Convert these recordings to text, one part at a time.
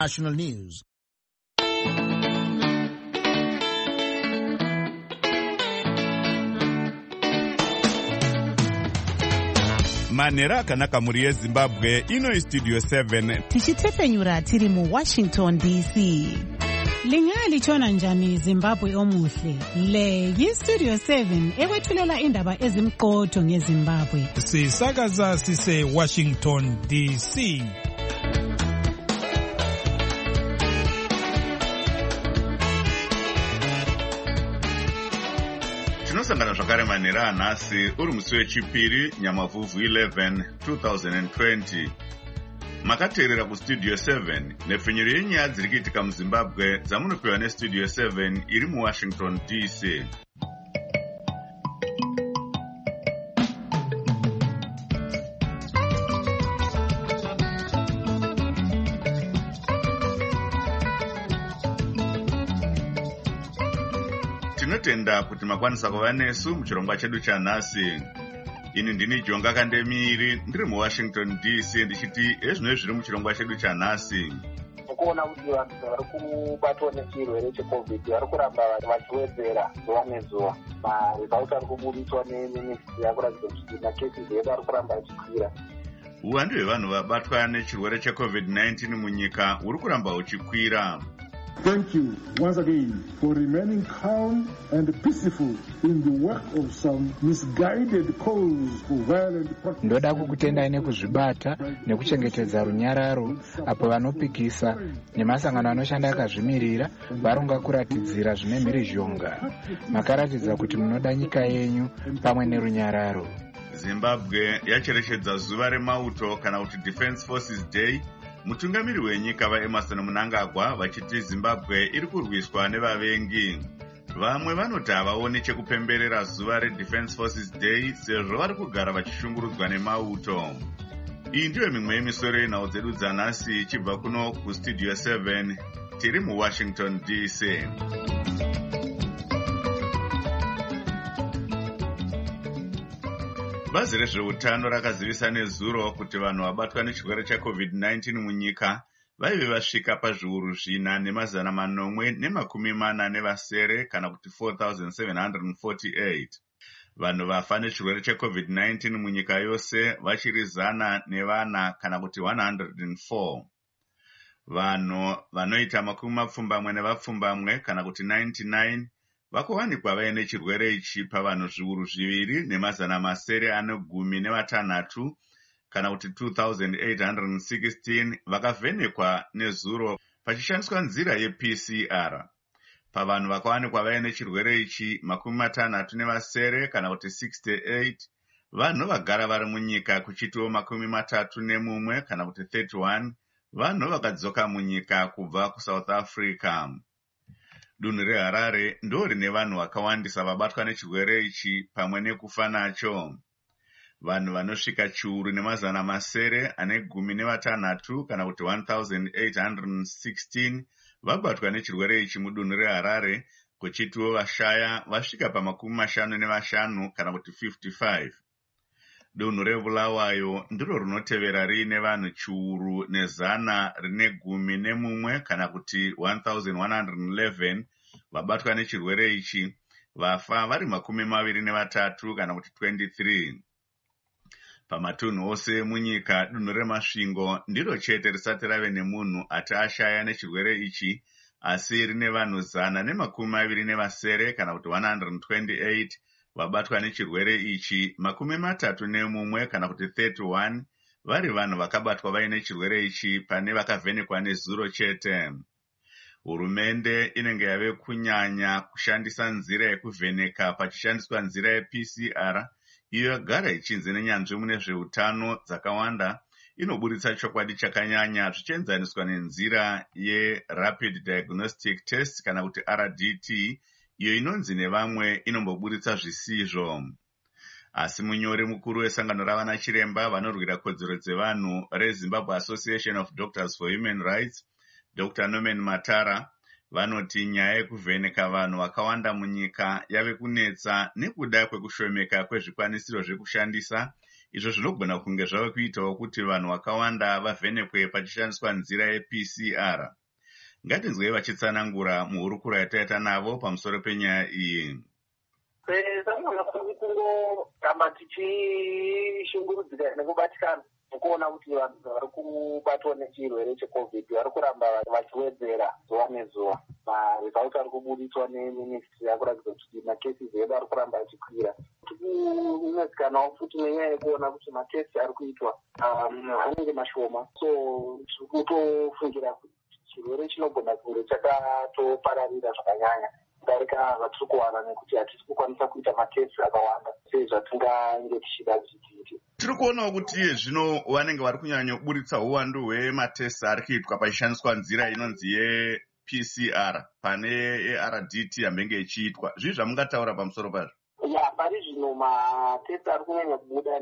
National News. Manera akanaka muri yeZimbabwe ino istudio 7 tichitefenyura tiri mu Washington DC. Lingalitshona njani Zimbabwe omuhle? Le yistudio 7 ekwethulela indaba ezimqotho ngeZimbabwe. Sisakaza sise Washington DC. tinosangana zvakare manhera anhasi uri musi wechipiri nyamavhuvhu 11 2020. Makateerera kustudio 7 nepfenyuro yenyaya dziri kuitika muZimbabwe dzamunopiwa nestudio 7 iri muWashington DC. Tinotenda kuti makwanisa kuva nesu muchirongwa chedu chanhasi. Ini ndini Jonga Kandemiri ndiri muWashington DC ndichiti ezvino zviri muchirongwa chedu chanhasi. Kuona kuti vanhu vari kubatwa nechirwere cheCovid vari kuramba vachiwedzera zuva nezuva. Maresults ari kubudiswa neministry yakuratidza kuti makesi edu ari kuramba achikwira. Uwandu hwevanhu vabatwa nechirwere cheCovid-19 munyika huri kuramba huchikwira. Thank you once again for remaining calm and peaceful in the work of some misguided calls for violent practices. Ndoda kukutendai nekuzvibata nekuchengetedza runyararo apo vanopikisa nemasangano anoshanda akazvimirira varonga kuratidzira zvine mhirizhonga. Makaratidza kuti munoda nyika yenyu pamwe nerunyararo. Zimbabwe yacherechedza zuva remauto kana kuti Defense Forces Day. Mutungamiri wenyika vaEmmerson Mnangagwa vachiti Zimbabwe iri kurwiswa nevavengi. Vamwe vanoti havaoni chekupemberera zuva reDefense Forces Day sezvo vari kugara vachishungurudzwa nemauto. Iyi ndiyo mimwe yemisoro yenhau dzedu dzanhasi ichibva kuno kustudio 7 tiri muWashington DC. Bazi rezveutano rakazivisa nezuro kuti vanhu vabatwa nechirwere cheCovid-19 munyika vaive vasvika pazviuru 4,840 kana kuti 4,748. Vanhu vafa nechirwere cheCovid-19 munyika yose vachiri 100 kana kuti 104. Vanhu vanoita 70 kana kuti 99 vakuwanikwa vaine chirwere ichi pavanhu zviuru 2,916 kana kuti 2,816 vakavhenekwa nezuro pachishandiswa nzira yePCR. Pavanhu vakawanikwa vaine chirwere ichi 67 kana kuti 68 vanhu vagara vari munyika kuchitiwo 31 kana kuti 31 vanhu vakadzoka munyika kubva kuSouth Africa. Dunhu reHarare ndo rine vanhu vakawandisa vabatwa nechirwere ichi pamwe nekufa nacho. Vanhu vanosvika chiuru nemazana masere ane 16 kana kuti 1,816 vabatwa nechirwere ichi mudunhu reHarare, kuchitiwo vashaya vasvika pa55 kana kuti 55. Dunhu reBulawayo ndiro rinotevera riine vanhu chiuru nezana rine 11 kana kuti 1,111 vabatwa nechirwere ichi, vafa vari 23 kana kuti 23. Pamatunhu ose munyika dunhu reMasvingo ndiro chete risati rave nemunhu ati ashaya nechirwere ichi, asi rine vanhu 127 kana kuti 128 vabatwa nechirwere ichi, 31 kana kuti 31 vari vanhu vakabatwa vaine chirwere ichi pane vakavhenekwa nezuro chete. Hurumende inenge yave kunyanya kushandisa nzira yekuvheneka pachishandiswa nzira yePCR, iyo yagara ichinzi nenyanzvi mune zveutano dzakawanda inoburitsa chokwadi chakanyanya zvichienzaniswa nenzira yeRapid Diagnostic Test kana kuti RDT, iyo inonzi nevamwe inomboburitsa zvisizvo. Asi munyori mukuru wesangano ravana chiremba vanorwira kodzero dzevanhu reZimbabwe Association of Doctors for Human Rights, Dr. Norman Matara, vanoti nyaya yekuvheneka vanhu vakawanda munyika yave kunetsa nekuda kwekushomeka kwezvikwanisiro zvekushandisa, izvo zvinogona kunge zvava kuitawo kuti vanhu vakawanda vavhenekwe pachishandiswa nzira yePCR. Ngatinzwei vachitsanangura muhurukuro yataita navo pamusoro penyaya iyi. Sezvanoona kuti kungoramba tichishungurudzika nekubatikana nekuona kuti vanhu vari kubatwa nechirwere cheCovid vari kuramba vachiwedzera zuva nezuva. Maresults ari kubudiswa neministry akuratidza kuti makesi edu ari kuramba achikwira. Tinozikanwawo futi nenyaya yekuona kuti makesi ari kuitwa anenge mashoma, so tiri kutofungira kuti chirwere chinogona kunge chakatopararira zvakanyanya kudarika zvatiri kuwana nekuti hatisi kukwanisa kuita makesi akawanda sezvatingange tichida kuti tiite. Tiri kuonawo kuti zvino vanenge vari kunyanya kuburitsa uwandu hwematesi ari kuitwa pachishandiswa nzira inonzi yePCR pane ARDT yambenge ichiitwa. Zvii zvamungataura pamusoro pazvo? Pari zvino matesi ari kunyanya kubuda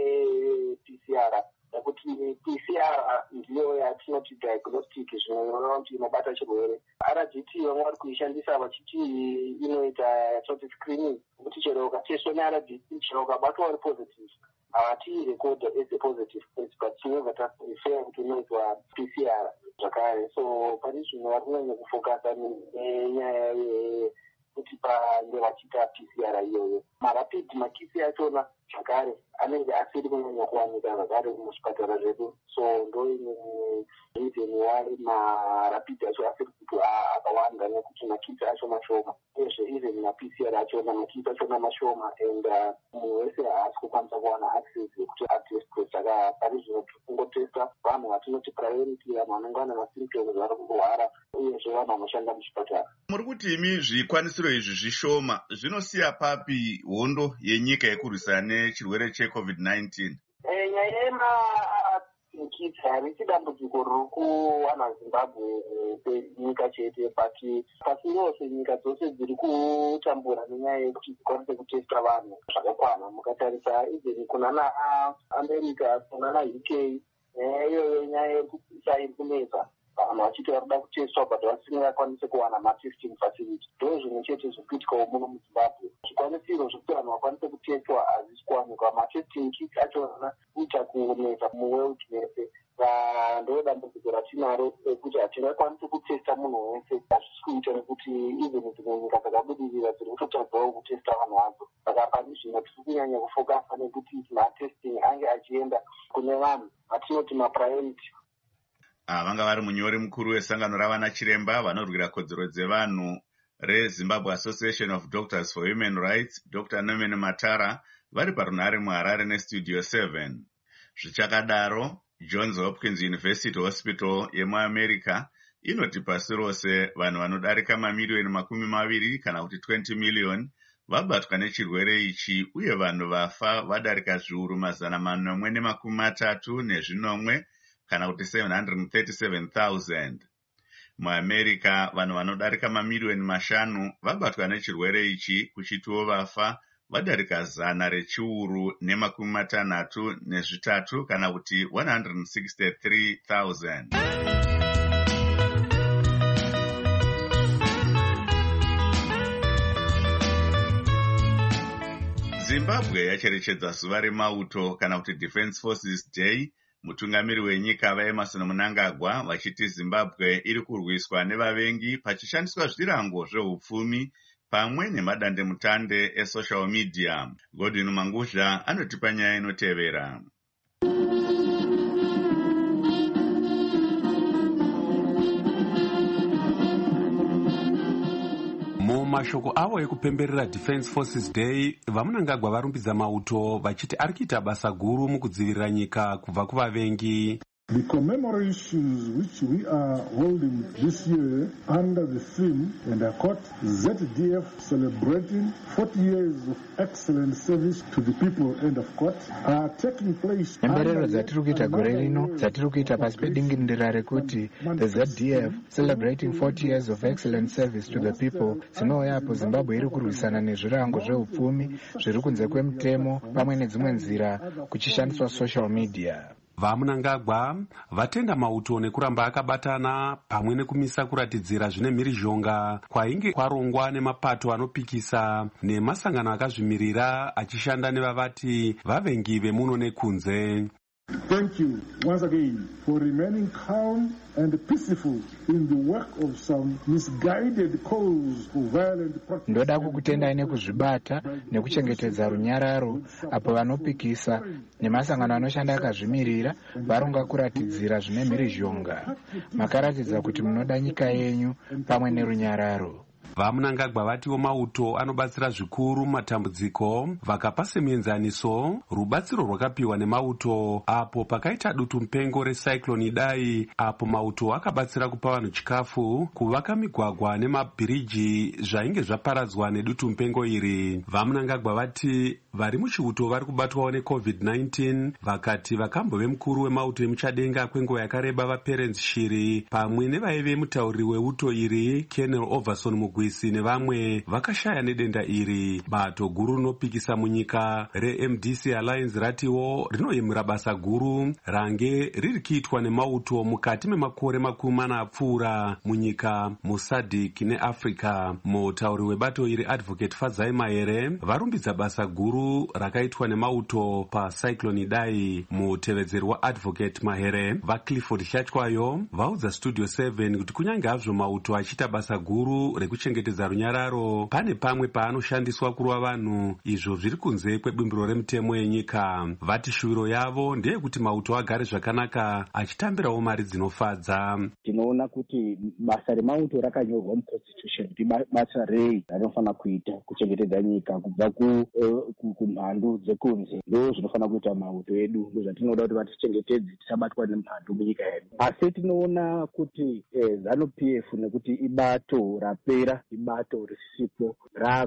ndePCR, nekuti PCR ndiyo yatinoti diagnostic zvinova kuti inobata chirwere. RDT vamwe vari kuishandisa vachiti inoita yatinoti screening, kuti chero ukateswa neRDT chero ukabatwa uri positive hatiirekodha as a positive case, but tinobva taprefer kuti unoitwa PCR zvakare. So pari zvino vari kunyanya kufokasa nenyaya kuti pange vachiita PCR iyoyo. Marapid makisi achona zvakare anenge asiri kunyanya kuwanika zvakare muzvipatara zvedu, so ndo reason why marapid acho asiri kuti akawanda, nekuti makisi acho mashoma, uyezve even maPCR achona makisi achona mashoma, and munhu wese haasi kukwanisa kuwana access yekuti atestwe. Saka pari zvino tiri kungotesta vanhu vatinoti priority, vanhu vanenge vane masymptoms vari kurwara, uyezve vanhu vanoshanda muchipatara. Muri kuti imi zvikwanisiro izvi zvishoma zvinosiya papi hondo yenyika yekurwisana nechirwere cheCovid-19? Nyaya yemakisi harisi dambudziko riri kuwana Zimbabwe penyika chete, but pasi rose nyika dzose dziri kutambura nenyaya yekuti dzikwanise kutesta vanhu zvakakwana. Mukatarisa even kunana America, kunana UK, iyoyo nyaya yekuisa iri kunetsa, vanhu vachiti varikuda kutestwa but vasingakwanise kuwana matesting facility. Ndo zvimwe chete zviri kuitikawo muno muZimbabwe. Zvikwanisiro zvokuti vanhu vakwanise kutestwa hazvisi kuwanikwa. Matesting kits achona kuita kunetsa muworld mese. Ndo dambudziko ratinaro rekuti hatingakwanise kutesta munhu wese. Hazvisi kuita nekuti even dzimwe nyika dzakabudirira dziri kutotadzawo kutesta vanhu vadzo. Saka pani zvino tiri kunyanya kufokasa nekuti matesting ange achienda kune vanhu vatinoti mapriority. Vanga vari munyori mukuru wesangano ravana chiremba vanorwira kodzero dzevanhu reZimbabwe Association of Doctors for Human Rights, Dr. Norman Matara, vari parunhare muHarare neStudio 7. Zvichakadaro, Johns Hopkins University Hospital yemuAmerica inoti pasi rose vanhu vanodarika mamiliyoni 20 kana kuti 20 million vabatwa nechirwere ichi, uye vanhu vafa vadarika zviuru 433 kana kuti 737,000. MuAmerica vanhu vanodarika mamiliyoni 5 vabatwa nechirwere ichi, kuchitiwo vafa vadarika 163 kana kuti 163,000. Zimbabwe yacherechedza zuva remauto kana kuti Defense Forces Day. Mutungamiri wenyika vaEmmerson Mnangagwa vachiti Zimbabwe iri kurwiswa nevavengi pachishandiswa zvirango zvehupfumi pamwe nemadandemutande esocial media. Godwin Manguzha anotipa nyaya inotevera. Mumashoko avo ekupemberera Defense Forces Day, vaMnangagwa varumbidza mauto vachiti ari kuita basa guru mukudzivirira nyika kubva kuvavengi. The commemorations which we are holding this year under the theme, and I quote, ZDF celebrating 40 years of excellent service to the people, end of quote, are taking place. Emberero dzatiri kuita gore rino dzatiri kuita pasi pedingindira rekuti the ZDF celebrating 40 years of excellent service to the people dzinouya apo Zimbabwe iri kurwisana nezvirango zvehupfumi zviri kunze kwemutemo pamwe nedzimwe nzira kuchishandiswa social media. vaMnangagwa vatenda mauto nekuramba akabatana pamwe nekumisa kuratidzira zvine mhirizhonga kwainge kwarongwa nemapato anopikisa nemasangano akazvimirira achishanda nevavati vavengi vemuno nekunze. Thank you once again for remaining calm and peaceful in the work of some misguided calls for violent practices. Ndoda kukutendai nekuzvibata nekuchengetedza runyararo apo vanopikisa nemasangano anoshanda akazvimirira varonga kuratidzira zvine mhirizhonga. Makaratidza kuti munoda nyika yenyu pamwe nerunyararo. vaMnangagwa vatiwo mauto anobatsira zvikuru matambudziko vakapa semuenzaniso rubatsiro rwakapiwa nemauto apo pakaita dutu mupengo recyclone Idai, apo mauto akabatsira kupa vanhu chikafu, kuvaka migwagwa nemabhiriji zvainge zvaparadzwa nedutu mupengo iri. vaMnangagwa vati vari muchiuto vari kubatwawo neCovid-19 vakati vakambove mukuru wemauto emuchadenga kwenguva yakareba vaPerence Shiri pamwe nevaive mutauriri weuto iri Colonel Overson Mugwisi nevamwe vakashaya nedenda iri. Bato guru rinopikisa munyika reMDC Alliance ratiwo rinoyemura basa guru range riri kuitwa nemauto mukati memakore 40 apfuura munyika muSADC neAfrica. Mutauriri webato iri Advocate Fadzai Mahere varumbidza basa guru rakaitwa nemauto pacyclone Idai. Mutevedzeri waAdvocate Mahere vaClifford Hlatywayo vaudza Studio 7 kuti kunyange hazvo mauto achiita basa guru rekuchengetedza runyararo pane pamwe paanoshandiswa kurova vanhu, izvo zviri kunze kwebumbiro remutemo yenyika. Vati shuviro yavo ndeyekuti mauto agare zvakanaka achitambirawo mari dzinofadza. Tinoona kuti basa remauto rakanyorwa muconstitution kuti basa rei rinofanira kuita kuchengetedza nyika kubva kumhandu dzekunze. Ndo zvinofanira kuita mauto edu, ndozvatinoda kuti vatichengetedze tisabatwa nemhandu munyika yedu. Asi tinoona kuti ZANU-PF nekuti ibato rapera, ibato risipo,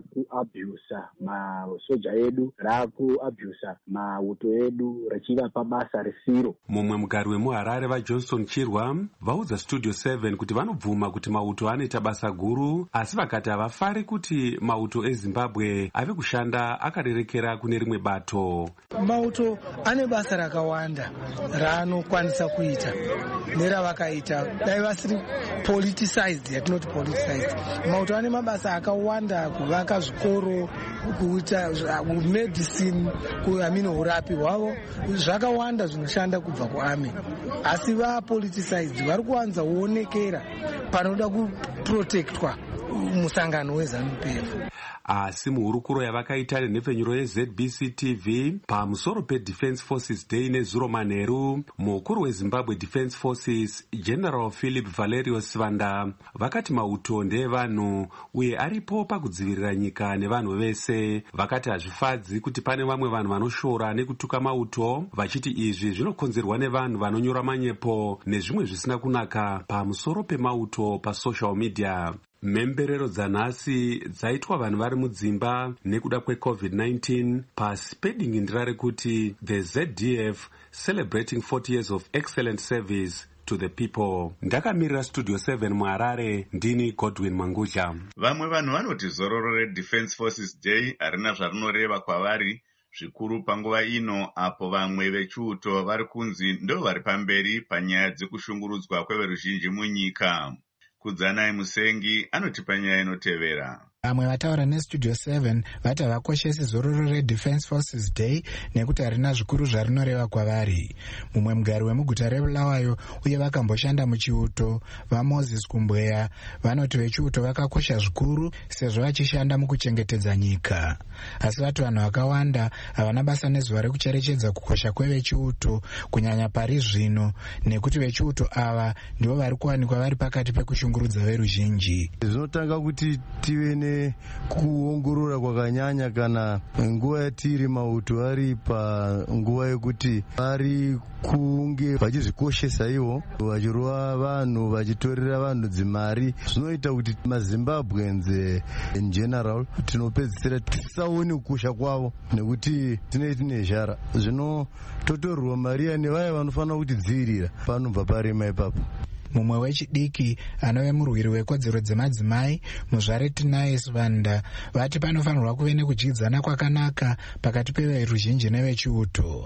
rakuabhusa masoja edu, rakuabhusa mauto edu richivapa basa risiro. Mumwe mugari wemuHarare vaJohnson Chirwa vaudza Studio 7 kuti vanobvuma kuti mauto anoita basa guru, asi vakati havafari kuti mauto eZimbabwe ave kushanda akarerekera kune rimwe bato. Mauto ane basa rakawanda raanokwanisa kuita neravakaita dai vasiri politicized, yatinoti politicized. Mauto ane mabasa akawanda, kuvaka zvikoro, kuita medicine, urapi hwavo, zvakawanda zvinoshanda kubva kuArmy. Asi vapoliticized vari kuwanza kuonekera panoda kuprotectwa musangano weZANU-PF. Asi muhurukuro yavakaita nenhepfenyuro yeZBC TV pamusoro peDefence Forces Day nezuro manheru, mukuru weZimbabwe Defence Forces General Philip Valerio Sivanda vakati mauto ndeevanhu uye aripo pakudzivirira nyika nevanhu vese. Vakati hazvifadzi kuti pane vamwe vanhu vanoshora nekutuka mauto vachiti izvi zvinokonzerwa nevanhu vanonyora manyepo nezvimwe zvisina kunaka pamusoro pemauto pasocial media. Mhemberero dzanhasi dzaitwa vanhu vari mudzimba nekuda kweCovid-19 pasi pedingindira rekuti the ZDF celebrating 40 years of excellent service to the people. Ndakamirira Studio 7 muHarare, ndini Godwin Mangudla. Vamwe vanhu vanoti zororo reDefence Forces Day harina zvarinoreva kwavari zvikuru panguva ino, apo vamwe vechiuto vari kunzi ndo vari pamberi panyaya dzekushungurudzwa kweveruzhinji munyika. Kudzanai Musengi anotipa nyaya inotevera. Vamwe vataura neStudio 7 vati havakoshesi zororo reDefence Forces Day nekuti harina zvikuru zvarinoreva kwavari. Mumwe mugari wemuguta reBulawayo uye vakamboshanda muchiuto vaMoses Kumbweya vanoti vechiuto vakakosha zvikuru sezvo vachishanda mukuchengetedza nyika. Asi vati vanhu vakawanda havana basa nezuva rekucherechedza kukosha kwevechiuto kunyanya pari zvino, nekuti vechiuto ava ndivo vari kuwanikwa vari pakati pekushungurudza veruzhinji. Zvinotanga kuti tive kuongorora kwakanyanya kana nguva yatiri mauto ari panguva yekuti vari kunge vachizvikoshesa ivo, vachirova vanhu, vachitorera vanhu dzimari. Zvinoita kuti maZimbabwense in general tinopedzisira tisaone kukosha kwavo nekuti tinenge tine zhara. Zvino totorwa mari nevaya vanofanira kutidzivirira panobva parema ipapo. Mumwe wechidiki anove murwiri wekodzero dzemadzimai muzvare Tinai Sivanda vati panofanirwa kuve nekudyidzana kwakanaka pakati peveruzhinji nevechiuto.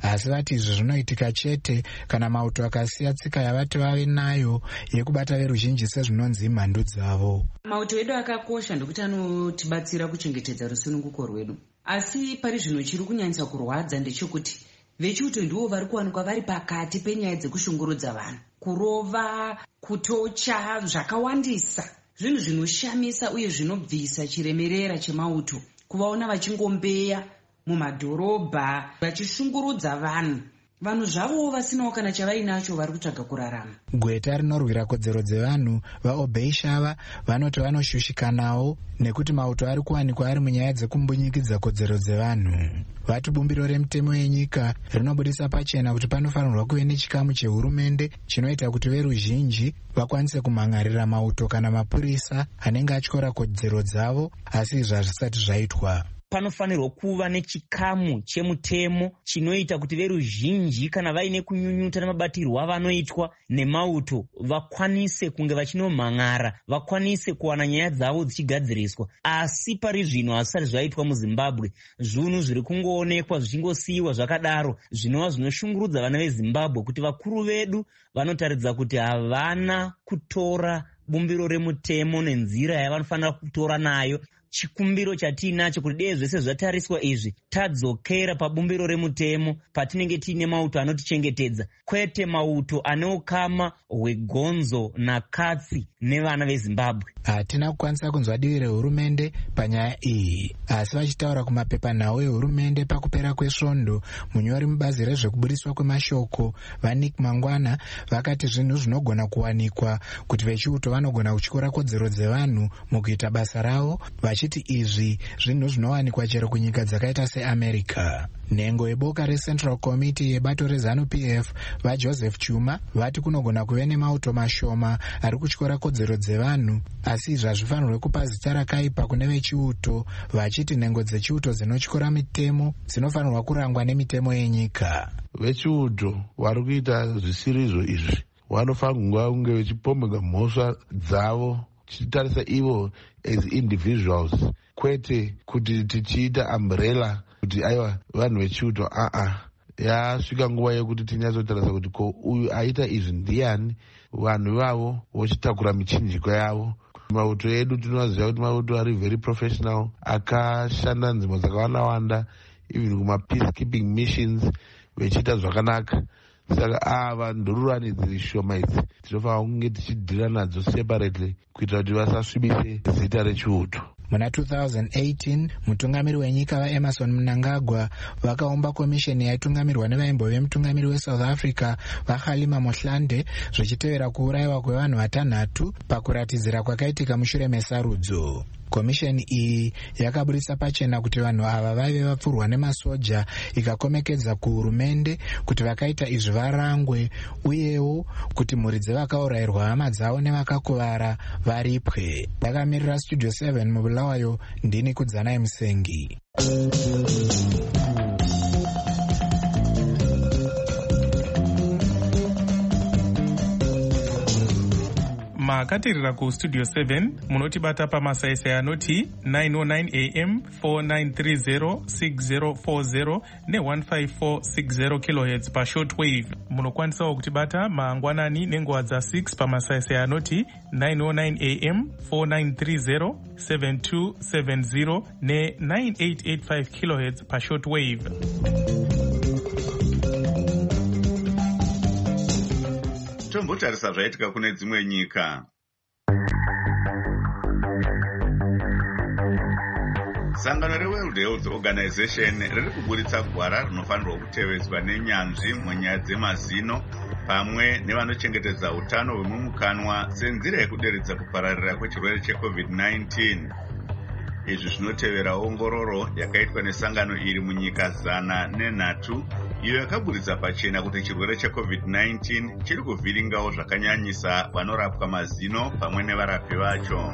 asi vati izvi zvinoitika chete kana mauto akasiya tsika yavati vave nayo yekubata veruzhinji sezvinonzi mhandu dzavo. Mauto edu akakosha ndokuti anotibatsira kuchengetedza rusununguko rwedu, asi pari zvino chiri kunyanyisa kurwadza ndechekuti vechiuto ndivo vari kuwanikwa vari pakati penyaya dzekushungurudza vanhu, kurova, kutocha, zvakawandisa, zvinhu zvinoshamisa uye zvinobvisa chiremerera chemauto, kuvaona vachingombeya mumadhorobha vachishungurudza vanhu zvavowo vasinawo kana chavainacho vari kutsvaga kurarama. Gweta rinorwira kodzero dzevanhu vaObey Shava vanoti vanoshushikanawo nekuti mauto ari kuwanikwa ari munyaya dzekumbunyikidza kodzero dzevanhu. Vati bumbiro remutemo yenyika rinobudisa pachena kuti panofanirwa kuve nechikamu chehurumende chinoita kuti veruzhinji vakwanise kumhangarira mauto kana mapurisa anenge atyora kodzero dzavo, asi izvi hazvisati zvaitwa. Panofanirwa kuva nechikamu chemutemo chinoita kuti veruzhinji kana vaine kunyunyuta nemabatirwo avanoitwa nemauto vakwanise kunge vachinomhan'ara, vakwanise kuwana nyaya dzavo dzichigadziriswa. Asi pari zvino hazvisati zvaitwa muZimbabwe. Zvinhu zviri kungoonekwa zvichingosiyiwa zvakadaro zvinova zvinoshungurudza vana veZimbabwe kuti vakuru vedu vanotaridza kuti havana kutora bumbiro remutemo nenzira yavanofanira kutora nayo. Chikumbiro chatiinacho kuti dei zvese zvatariswa izvi tadzokera pabumbiro remutemo patinenge tiine mauto anotichengetedza, kwete mauto ane ukama hwegonzo nakatsi nevana veZimbabwe. Hatina kukwanisa kunzwa divi rehurumende panyaya iyi, asi vachitaura kumapepanhau ehurumende pakupera kwesvondo, munyori mubazi rezvekubudiswa kwemashoko vaNick Mangwana vakati zvinhu zvinogona kuwanikwa kuti vechiuto vanogona kutyora kodzero dzevanhu mukuita basa ravo, vachiti izvi zvinhu zvinowanikwa chero kunyika dzakaita seAmerica. Nhengo yeboka reCentral Committee yebato reZANU-PF vaJoseph Chuma vati kunogona kuve nemauto mashoma ari kutyora kodzero dzevanhu, asi izvi hazvifanirwe kupa zita rakaipa kune vechiuto, vachiti nhengo dzechiuto dzinotyora mitemo dzinofanirwa kurangwa nemitemo yenyika. Vechiuto vari kuita zvisirizvo izvi vanofanirwa kunge vechipomega mhosva dzavo tichitarisa ivo as individuals, kwete kuti tichiita umbrella kuti aiwa vanhu vechiuto. Yasvika nguva yekuti tinyatsotarisa kuti ko uyu aita izvi ndiani, vanhu vavo vochitakura michinjiko yavo. Mauto edu tinoziva kuti mauto ari very professional, akashanda nzvimbo dzakawanda, even kuma peacekeeping missions vechiita zvakanaka. Saka ava ndururani dziri shoma idzi tinofanira kunge tichidhira nadzo separately kuitira kuti vasasvibise zita rechiuto. Muna 2018 mutungamiri wenyika vaEmerson Mnangagwa vakaumba komisheni yaitungamirwa nevaimbove mutungamiri weSouth Africa vaKhalima Mohlande zvichitevera kuurayiwa kwevanhu 6 pakuratidzira kwakaitika mushure mesarudzo. Komisheni iyi yakabudisa pachena kuti vanhu ava vaive vapfurwa nemasoja, ikakomekedza kuhurumende kuti vakaita izvi varangwe, uyewo kuti mhuri dzevakaurayirwa hama dzavo nevakakuvara varipwe. Ndakamirira Studio 7 muBulawayo, ndini Kudzanai Musengi. Makatirira kuStudio 7 munotibata pamasaisai anoti 909 AM 4930 6040 ne15460 kHz pashortwave. Munokwanisawo kutibata mangwanani nenguva dza6 pamasaisai anoti 909 AM 4930 7270 ne9885 kHz pashortwave. Tombotarisa zvaitika kune dzimwe nyika. Sangano reWorld Health Organization riri kuburitsa gwara rinofanirwa kutevedzwa nenyanzvi munyaya dzemazino pamwe nevanochengetedza utano hwemumukanwa senzira yekuderedza kupararira kwechirwere cheCovid-19. Izvi zvinotevera ongororo yakaitwa nesangano iri munyika 103 iyo yakaburitsa pachena kuti chirwere cheCovid-19 chiri kuvhiringawo zvakanyanyisa vanorapwa mazino pamwe nevarapi vacho.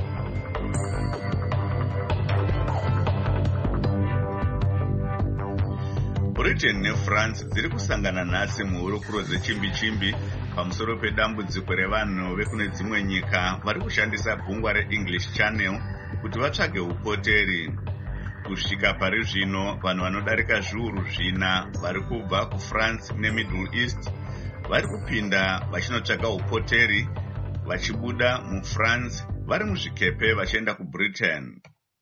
Britain neFrance dziri kusangana nhasi muhurukuro dzechimbi-chimbi pamusoro pedambudziko revanhu vekune dzimwe nyika vari kushandisa gungwa reEnglish Channel kuti vatsvage upoteri. kusvika pari zvino vanhu vanodarika zviuru 4 vari kubva kufrance nemiddle east vari kupinda vachinotsvaka upoteri vachibuda mufrance vari muzvikepe vachienda kubritain.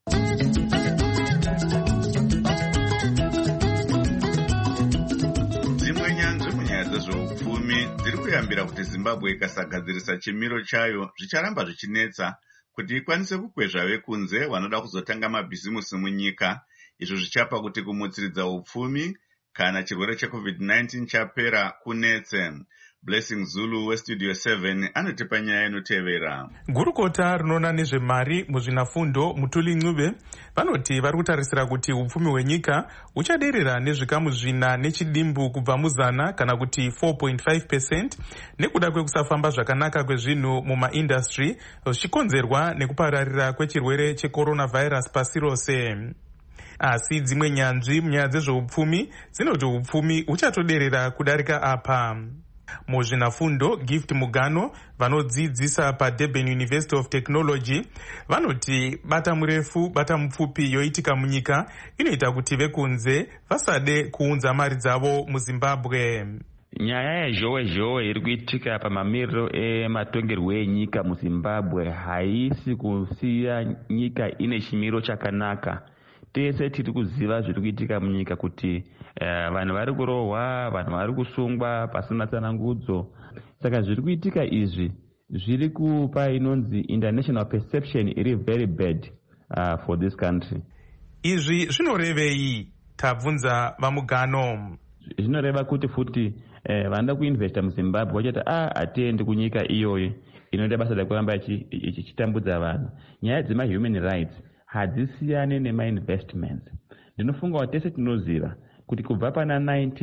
Dzimwe nyanzvi munyaya dzezveupfumi dziri kuyambira kuti Zimbabwe ikasagadzirisa chimiro chayo zvicharamba zvichinetsa kuti ikwanise kukwezva vekunze vanoda kuzotanga mabhizimusi munyika. Izvo zvichapa kuti kumutsiridza upfumi kana chirwere cheCovid-19 chapera kunetse. Blessing Zulu weStudio 7 anotipa nyaya inotevera. Gurukota rinoona nezvemari muzvinafundo Mutuli Ncube vanoti vari kutarisira kuti upfumi hwenyika uchaderera nezvikamu 4 nechidimbu kubva muzana kana kuti 4.5% nekuda kwekusafamba zvakanaka kwezvinhu mumaindastry zvichikonzerwa nekupararira kwechirwere checoronavirus pasi rose. Asi dzimwe nyanzvi munyaya dzezveupfumi dzinoti upfumi uchatoderera kudarika apa. Muzvinafundo Gift Mugano vanodzidzisa paDurban University of Technology vanoti bata murefu bata mupfupi yoitika munyika inoita kuti vekunze vasade kuunza mari dzavo muZimbabwe. Nyaya yezhowe iri kuitika pamamiriro ematongerwo enyika muZimbabwe haisi kusiya nyika ine chimiro chakanaka. Tese tiri kuziva zviri kuitika munyika kuti vanhu vari kurohwa, vanhu vari kusungwa pasina tsanangudzo. Saka zviri kuitika izvi zviri kupa inonzi international perception iri very bad for this country. Izvi zvinorevei? Tabvunza vaMugano. Zvinoreva kuti futi vanoda kuinvesta muZimbabwe vachati hatiendi kunyika iyoyo inoita basa rekuramba ichitambudza vanhu. Nyaya dzema-human rights hadzisiyane nema-investments. Ndinofunga kuti tese tinoziva kuti kubva pana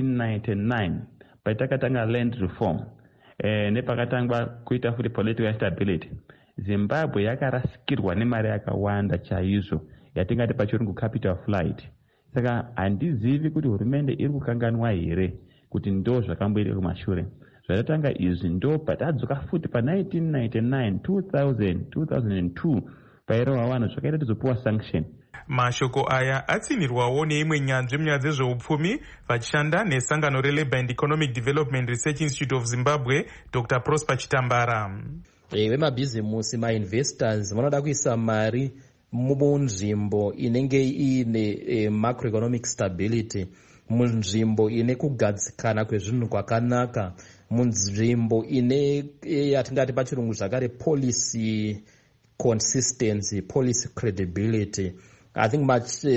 1999 patakatanga land reform nepakatangwa kuita futi political stability, Zimbabwe yakarasikirwa nemari yakawanda chaizvo yatingati pachirungu capital flight. Saka handizivi kuti hurumende iri kukanganwa here kuti ndo zvakamboita kumashure. Zvatatanga izvi ndo patadzoka futi pa 1999, 2000, 2002 pairohwa vanhu zvakaita tizopuwa sanction. Mashoko aya atsinirwawo neimwe nyanzvi munyaya dzezveupfumi vachishanda nesangano reLabour and Economic Development Research Institute of Zimbabwe, Dr. Prosper Chitambara. Vemabhizimusi ma-investors vanoda kuisa mari munzvimbo inenge ine macroeconomic stability, munzvimbo ine kugadzikana kwezvinhu kwakanaka, munzvimbo ine yatingati pachirungu zvakare policy consistency, policy credibility. I think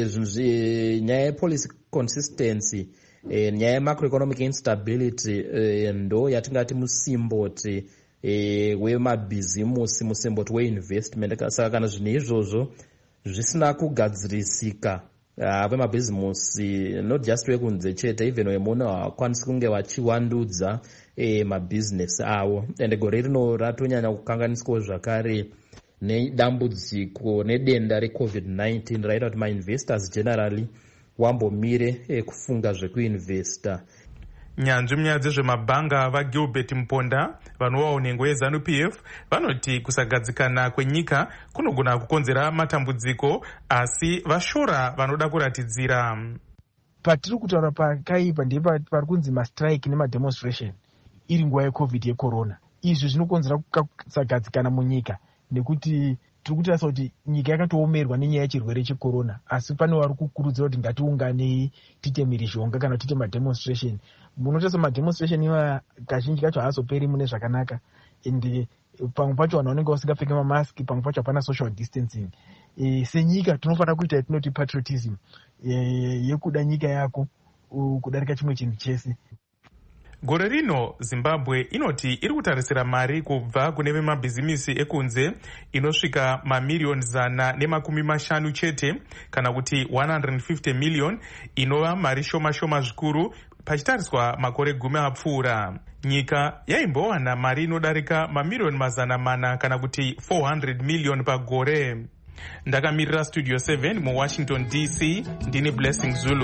nyaya yepolicy consistency, nyaya yemacroeconomic instability ndo yatingati musimboti wemabhizimusi, musimboti weinvestment. Saka kana zvinhu izvozvo zvisina kugadzirisika, vemabhizimusi not just wekunze chete, even wemuno havakwanisi kunge vachiwandudza mabhizinesi avo. And gore rino ratonyanya kukanganiswawo zvakare nedambudziko nedenda reCovid-19 raita kuti ma-investors generally wambomire kufunga zvekuinvesta. Nyanzvi munyaya dzezvemabhanga vaGilbert Mponda vanowawo nhengo yeZANU-PF vanoti kusagadzikana kwenyika kunogona kukonzera matambudziko, asi vashora vanoda kuratidzira. Patiri kutaura pakaipa ndipo pari kunzi mastrike nemademonstration iri nguva yeCovid yecorona. Izvi zvinokonzera kusagadzikana munyika nekuti tiri kutarisa kuti nyika yakatoomerwa nenyaya yechirwere checorona, asi pane vari kukurudzira kuti ngatiunganei tiite mhirizhonga kana tiite mademonstration. Munotarisa mademonstration iwa kazhinji kacho haazoperi mune zvakanaka, ende pamwe pacho vanhu vanenge vasingapfeke mamaski, pamwe pacho hapana social distancing. Senyika tinofanira kuita yatinoti patriotism, yekuda nyika yako kudarika chimwe chinhu chese. Gore rino Zimbabwe inoti iri kutarisira mari kubva kune vemabhizimisi ekunze inosvika mamiriyoni 150 chete, kana kuti 150 million, inova mari shoma zvikuru pachitariswa makore 10 apfuura. Nyika yaimbowana mari inodarika mamiriyoni 400 kana kuti 400 million pagore. Ndakamirira Studio 7 muWashington DC, ndini Blessing Zulu.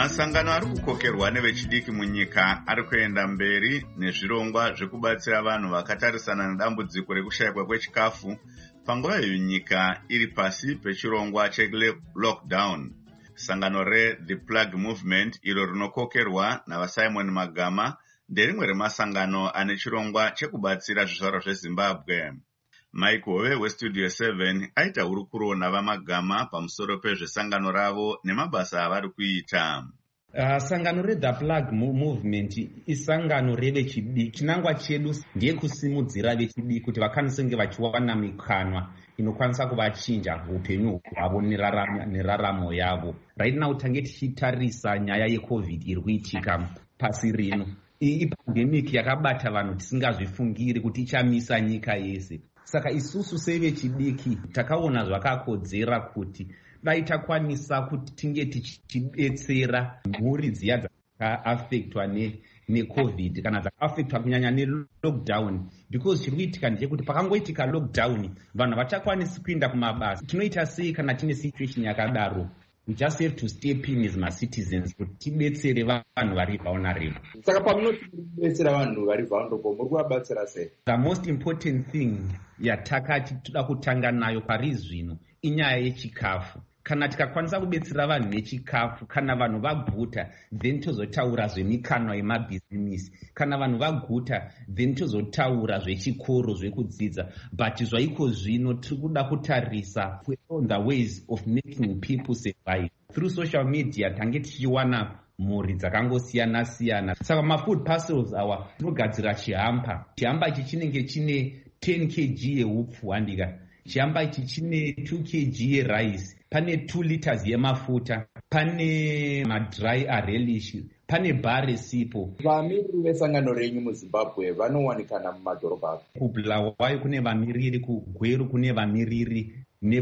Masangano ari kukokerwa nevechidiki munyika ari kuenda mberi nezvirongwa zvekubatsira vanhu vakatarisana nedambudziko rekushayikwa kwechikafu panguva iyo nyika iri pasi pechirongwa chelockdown. Sangano reThe Plug Movement iro rinokokerwa navaSimon Magama nderimwe remasangano ane chirongwa chekubatsira zvizvarwa zveZimbabwe. Mike Hove weStudio 7 aita hurukuro navaMagama pamusoro pezvesangano ravo nemabasa avari kuita. Sangano reThe Plug Movement isangano revechidiki. Chinangwa chedu ndiye kusimudzira vechidiki kuti vakwanise kunge vachiwana mikanwa inokwanisa kuvachinja upenyu hwavo neraramo yavo. Right now tange tichitarisa nyaya yeCovid iri kuitika pasi rino. Iyi pandemic yakabata vanhu tisingazvifungiri kuti ichamisa nyika yese. Saka isusu sevechidiki takaona zvakakodzera kuti dai takwanisa kuti tinge tichidetsera mhuri dziya dzakaafektwa neCovid kana dzakaafektwa kunyanya nelockdown, because chiri kuitika ndechekuti pakangoitika lockdown vanhu havachakwanisi kuenda kumabasa. Tinoita sei kana tine situation yakadaro? We just have to step in as citizens kuti tibetsere vanhu vari vulnerable. Saka pamunoti kubetsera vanhu vari vulnerable muri kuvabatsira sei? The most important thing yatakati toda kutanga nayo pari zvino inyaya yechikafu. Kana tikakwanisa kubetsera vanhu nechikafu, kana vanhu vaguta then tozotaura zvemikanwa yemabhizinisi, kana vanhu vaguta then tozotaura zvechikoro zvekudzidza. But zvaiko zvino tiri kuda kutarisa on the ways of making people survive. Through social media tange tichiwana mhuri dzakangosiyana siyana. Saka mafood parcels awa tinogadzira chihampa. Chihampa ichi chinenge chine 10 kg yeupfu handika. Chihampa ichi chine 2 kg yerice. Pane 2 liters yemafuta, pane madry arelish, pane bare sipo. Vamiriri vesangano renyu muZimbabwe vanowanikana mumadhorobha. KuBulawayo kune vamiriri, kuGweru kune vamiriri,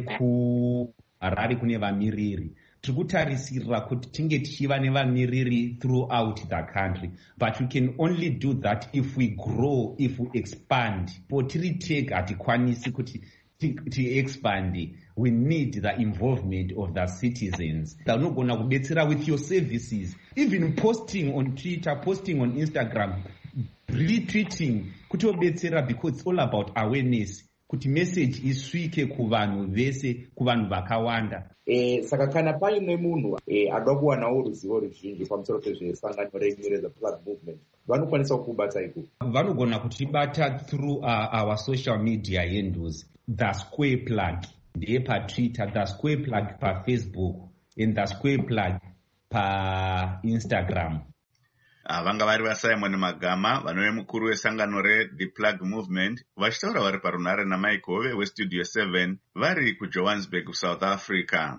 nekuHarare kune vamiriri. Tiri kutarisira kuti tinge tichiva nevamiriri throughout the country, but we can only do that if we grow, if we expand. Potiri take hatikwanisi kuti ti-expand. We need the involvement of the citizens. Vanogona kubetsera with your services, even posting on Twitter, posting on Instagram, retweeting, kuti obetsera, because it's all about awareness, kuti message isvike kuvanhu vese, kuvanhu vakawanda. Saka kana paine munhu anoda kuwanawo ruzivo ruzhinji pamusoro pezvesangano renyu reThe Plug Movement, vanokwanisa kukubata iko? Vanogona kutibata through our social media handles. The Square Plug ndiye paTwitter, The Square Plug paFacebook, and The Square Plug paInstagram. Vanga vari vaSimon Magama vanove mukuru wesangano reThe Plug Movement vachitaura vari parunhare naMike Hove weStudio 7 vari kuJohannesburg, South Africa.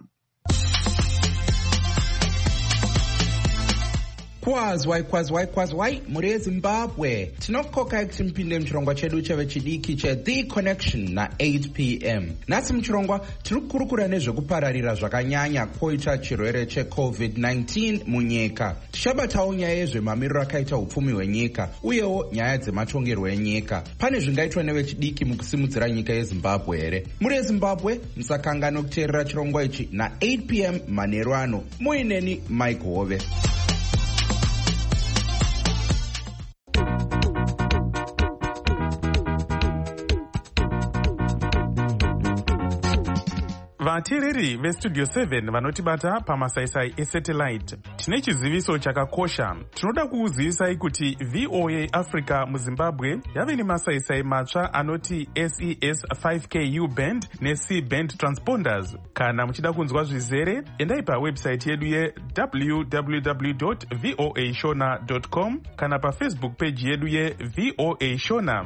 Kwazwai muri eZimbabwe tinokoka kuti mupinde muchirongwa chedu chevechidiki cheThe Connection na8 p.m. Nhasi muchirongwa tiri kukurukura nezvekupararira zvakanyanya kwoita chirwere cheCovid-19 munyika. Tichabatawo nyaya yezvemamiriro akaita upfumi hwenyika uyewo nyaya dzematongerwo enyika. Pane zvingaitwa nevechidiki mukusimudzira nyika yeZimbabwe here? Muri eZimbabwe musakangana kuteerera chirongwa ichi na8 p.m. manheru ano. Muineni Mike Hove. vateereri veStudio 7 vanotibata pamasaisai esatellite, tine chiziviso chakakosha. Tinoda kukuzivisai kuti VOA Africa muZimbabwe yave nemasaisai matsva anoti SES 5Ku band neC band transponders. Kana muchida kunzwa zvizere, endai pawebsite yedu ye www.voashona.com kana paFacebook page yedu yeVOA Shona.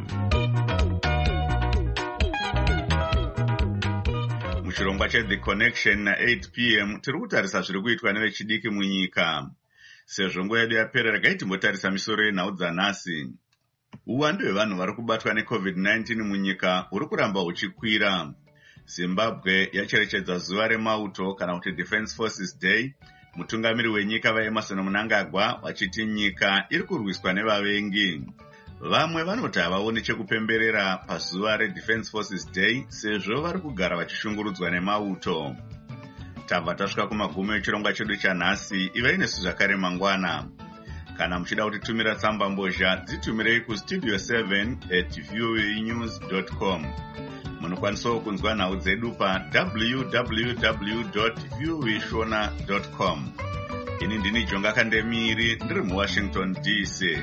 Muchirongwa cheThe Connection na8 p.m. tiri kutarisa zviri kuitwa nevechidiki munyika. Sezvo nguva yedu yapera, regai timbotarisa misoro yenhau dzanhasi. Uwandu hwevanhu vari kubatwa neCovid-19 munyika huri kuramba huchikwira. Zimbabwe yacherechedza zuva remauto kana kuti Defence Forces Day. Mutungamiri wenyika vaEmmerson Mnangagwa vachiti nyika iri kurwiswa nevavengi. Vamwe vanoti havaoni chekupemberera pazuva reDefence Forces Day sezvo vari kugara vachishungurudzwa nemauto. tabva tasvika kumagumo echirongwa chedu chanhasi. Ivai nesu zvakare mangwana. Kana muchida kutitumira tsamba mbozha, dzitumirei kustudio 7@voanews.com. Munokwanisawo kunzwa nhau dzedu pa www.voashona.com. Ini ndini Jonga Kandemiri, ndiri muWashington DC.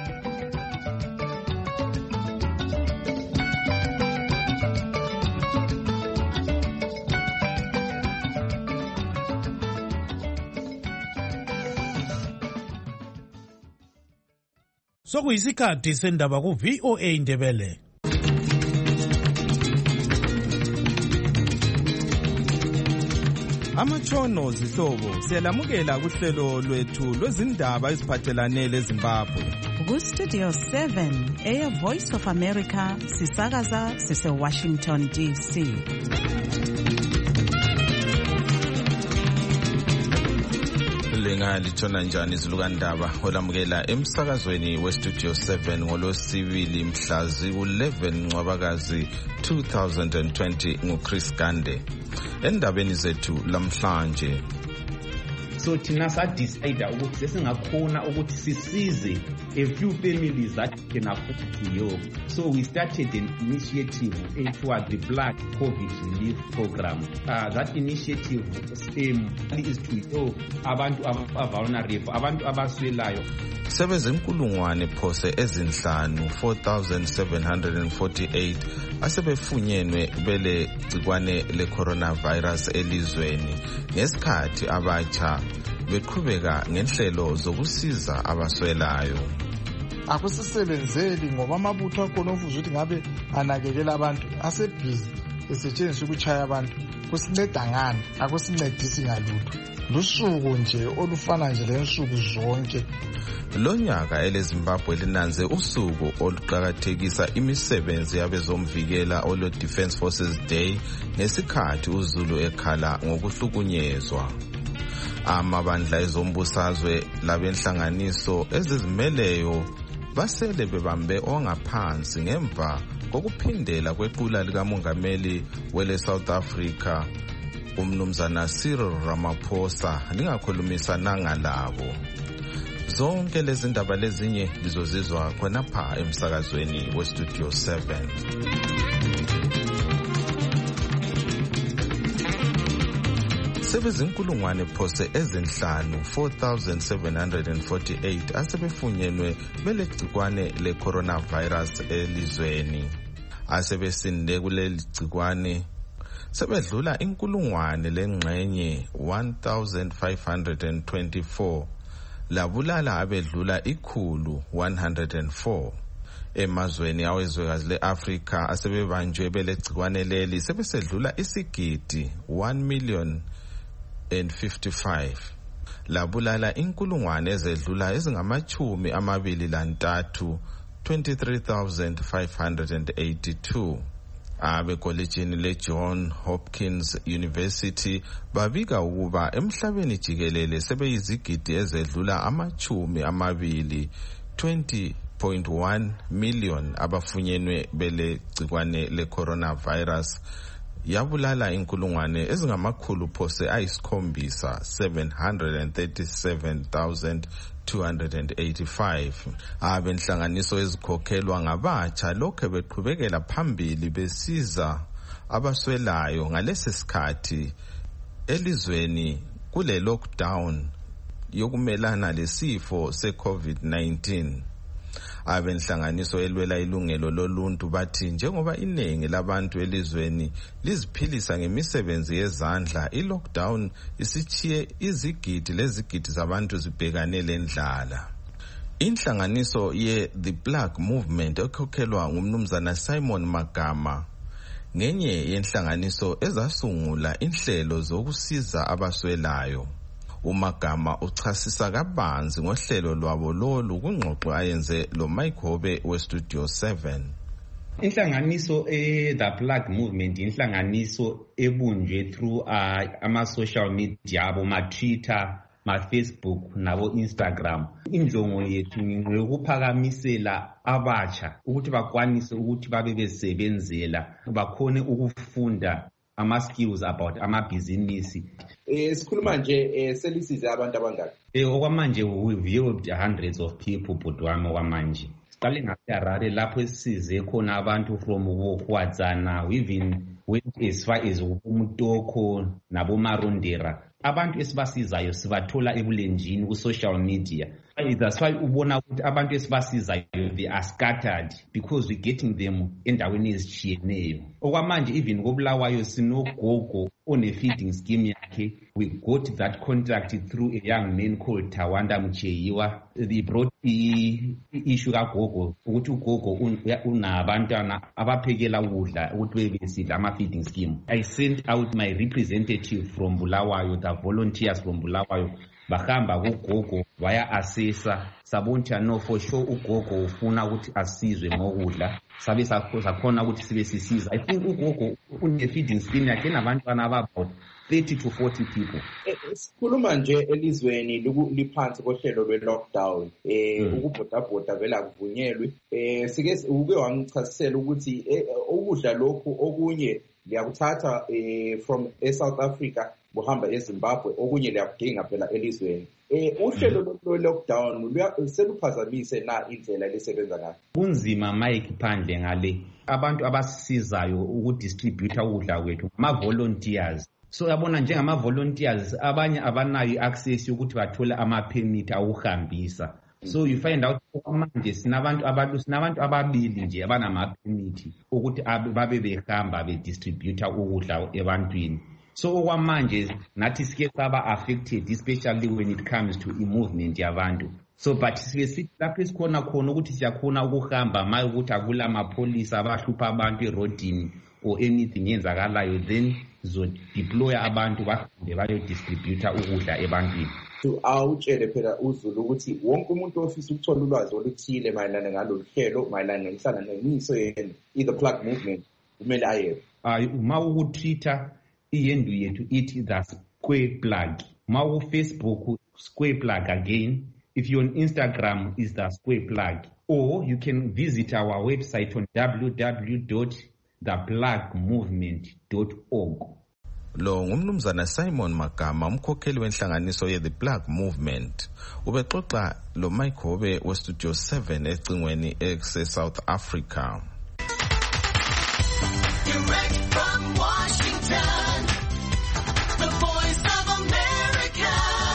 Sokuyisikhathi sendaba ku VOA Indebele. Amatshono zihlobo siyalamukela kuhlelo lwethu lwezindaba eziphathelane leZimbabwe. Ku Studio 7 Air Voice of America sisakaza sise Washington DC. Lingalitshona njani izilukandaba olamukela emsakazweni weStudio 7 ngolosibili mhla zi-11 Ncwabakazi 2020 nguChris Gande. Endabeni zethu lamhlanje, so thina sadecide ukuthi sesingakhona ukuthi sisize a few families that can afford to help. So we started an initiative toward the Black COVID Relief Program. That initiative aim is to help abantu vulnerable, abantu abaswelayo. sebezinkulungwane phose ezinhlanu 4,748 asebefunyenwe bele gcikwane le-coronavirus elizweni ngesikhathi abatsha beqhubeka ngenhlelo zokusiza abaswelayo. Akusisebenzeli ngoba amabutho akhona ofuza ukuthi ngabe anakekela abantu asebhizi esetshenziswa ukuchaya abantu. Kusinceda ngani? Akusincedisi ngalutho. Lusuku nje olufana nje lensuku zonke. Lo nyaka eleZimbabwe linanze usuku oluqakathekisa imisebenzi yabezomvikela olo Defence Forces Day ngesikhathi uZulu ekhala ngokuhlukunyezwa. Amabandla ezombusazwe labenhlanganiso ezizimeleyo basele bebambe ongaphansi ngemva kokuphindela kwequla likamongameli wele South Africa umnumzana Cyril Ramaphosa lingakhulumisananga labo. Zonke lezi ndaba lezinye lizozizwa khonapha emsakazweni weStudio 7. Sebezinkulungwane phose ezinhlanu 4,748 asebefunyenwe belegcikwane le-coronavirus elizweni. Asebesinde kuleli gcikwane sebedlula inkulungwane lengxenye 1,524 labulala abedlula ikhulu 104. Emazweni awezwekazi le-Afrika asebebanjwe belegcikwane leli sebesedlula isigidi 1,055,055 labulala inkulungwane ezedlula ezingamachumi amabili lantathu 23,582. Abekolejini le-John Hopkins University babika ukuba emhlabeni jikelele sebeyizigidi ezedlula amachumi amabili 20.1 million abafunyenwe bele gcikwane le-coronavirus yabulala inkulungwane ezingamakhulu phose ayisikhombisa 737,285. Abenhlanganiso ezikhokhelwa ngabatsha lokho beqhubekela phambili besiza abaswelayo ngalesi sikhathi elizweni kule lockdown yokumelana lesifo se-COVID-19. Abenhlanganiso elwela ilungelo loluntu bathi njengoba iningi labantu elizweni liziphilisa ngemisebenzi yezandla, i-lockdown isichiye izigidi lezigidi zabantu zibhekane lendlala. Inhlanganiso ye-The Black Movement ekhokhelwa ngumnumzana Simon Magama ngenye yenhlanganiso ezasungula inhlelo zokusiza abaswelayo. uMagama uchasisa kabanzi ngohlelo lwabo lolu kungxoxo ayenze lo Mike Hobe weStudio 7. Inhlanganiso The Black Movement inhlanganiso ebunjwe through ama-social media abo ma-Twitter, ma-Facebook nabo Instagram. Injongo yethu ngokuphakamisela abatsha ukuthi bakwanise ukuthi babe besebenzela bakhone ukufunda ama-skills about amabhizinisi. Sikhuluma nje selisize abantu abangaki? Okwamanje we've helped hundreds of people bhutwami okwamanje. Siqale ngaseHarare lapho esisize khona abantu from uHwadzana, we even went as far as uMutoko naboMarondera. Abantu esibasizayo sibathola ebulenjini ku-social media. That's why ubona ukuthi abantu esibasizayo they are scattered because we're getting them endaweni ezitshiyeneyo. Okwamanje even koBulawayo sinogogo one-feeding scheme yakhe. We got that contract through a young man called Tawanda Mcheyiwa. They brought issue kagogo ukuthi ugogo unabantwana abaphekela ukudla ukuthi bebesidla ama-feeding scheme. I sent out my representative from Bulawayo, the volunteers from Bulawayo, bahamba kugogo vaya assessa sabonthi no for sure ugogo ufuna ukuthi asizwe ngokudla sabe sakhona ukuthi sibe sisiza. I think ugogo une-feeding scheme yakhe nabantwana about 30 to 40 people. Sikhuluma nje elizweni liphansi kohlelo lwe-lockdown, ukubhodabhoda vele akuvunyelwe. Sike uke wangichasisela ukuthi ukudla lokhu okunye liyakuthatha from eSouth Africa buhamba eZimbabwe, okunye liyakudinga phela elizweni. Uhlelo lwe-lockdown seluphazamise na indlela lisebenza ngayo? Kunzima Mike phandle ngale abantu abasizayo ukudistribute ukudla kwethu ama-volunteers. So yabona njengama-volunteers abanye abanayo i-access yokuthi bathole ama-permit awuhambisa. So you find out manje sinabantu ababili nje abanama-permit ukuthi babe behamba bedistributa ukudla ebantwini. So okwamanje nathi sike saba affected especially when it comes to i-movement yabantu. So but sithi lapho esikhona khona ukuthi siyakhona ukuhamba maye ukuthi akula amapholisa abahlupha abantu erodini or anything yenzakalayo, then deploy abantu bahambe bayodistributa ukudla ebantwini. Awutshele phela uZulu ukuthi wonke umuntu ofisa ukuthola ulwazi oluthile mayelana ngalolu hlelo mayelana nenhlanganiso i-The Plug Movement kumele aye. Uma uku-Twitter iyendu yethu ithi The Square Plug. Uma uFacebook Square Plug again. If you're on Instagram, is The Square Plug. Or you can visit our website on www.theplugmovement.org. Lo ngumnumzana Simon Magama, umkhokheli wenhlanganiso ye The Plug Movement. Ubexoxa lo Mike Hobe we Studio 7 ecingweni South Africa. Direct from Washington, the voice of America,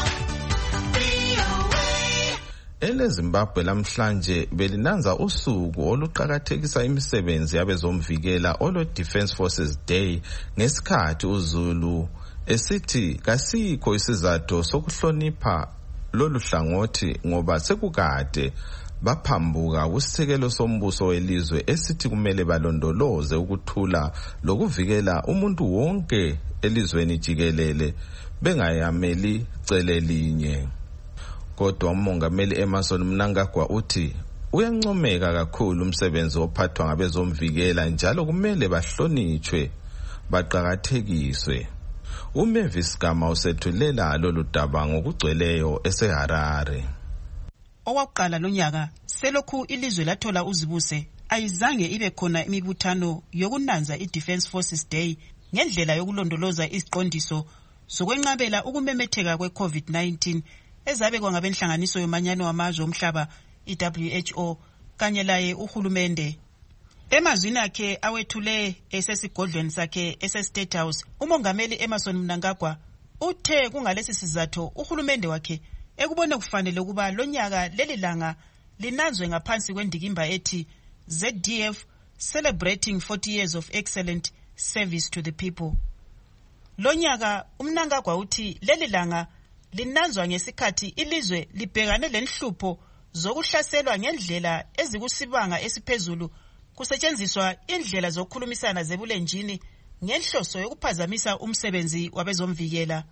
VOA. EZimbabwe lamhlanje belinanza usuku oluqhakathekisa imisebenzi yabezomvikela olo Defence Forces Day ngesikhathi uZulu esithi kasikho isizathu sokuhlonipha lolu hlangothi ngoba sekukade baphambuka kusisekelo sombuso welizwe esithi kumele balondoloze ukuthula lokuvikela umuntu wonke elizweni jikelele bengayameli cele linye. Kodwa umongameli Emmerson Mnangagwa uthi uyancomeka kakhulu umsebenzi ophathwa ngabezomvikela njalo kumele bahlonitshwe baqhakathekiswe. uMavis Gama usethulela lolu daba ngokugcweleyo eseHarare. Owakuqala lonyaka selokhu ilizwe lathola uzibuse ayizange ibe khona imibuthano yokunanza iDefence Forces Day ngendlela yokulondoloza iziqondiso zokwenqabela ukumemetheka kwe-COVID-19 ezabekwa ngabenhlanganiso yomanyano wamazwe omhlaba i-WHO kanye laye uhulumende. Emazwini akhe awethule esesigodlweni sakhe ese-State House, umongameli Emmerson Mnangagwa uthe kungalesi sizathu uhulumende wakhe ekubone kufanele ukuba lonyaka leli langa linanzwe ngaphansi kwendikimba ethi ZDF Celebrating 40 Years of Excellent Service to the People. Lonyaka uMnangagwa uthi leli langa linanzwa ngesikhathi ilizwe libhekane lenhlupho zokuhlaselwa ngendlela ezikusibanga esiphezulu kusetshenziswa indlela zokukhulumisana zebulenjini ngenhloso yokuphazamisa umsebenzi wabezomvikela.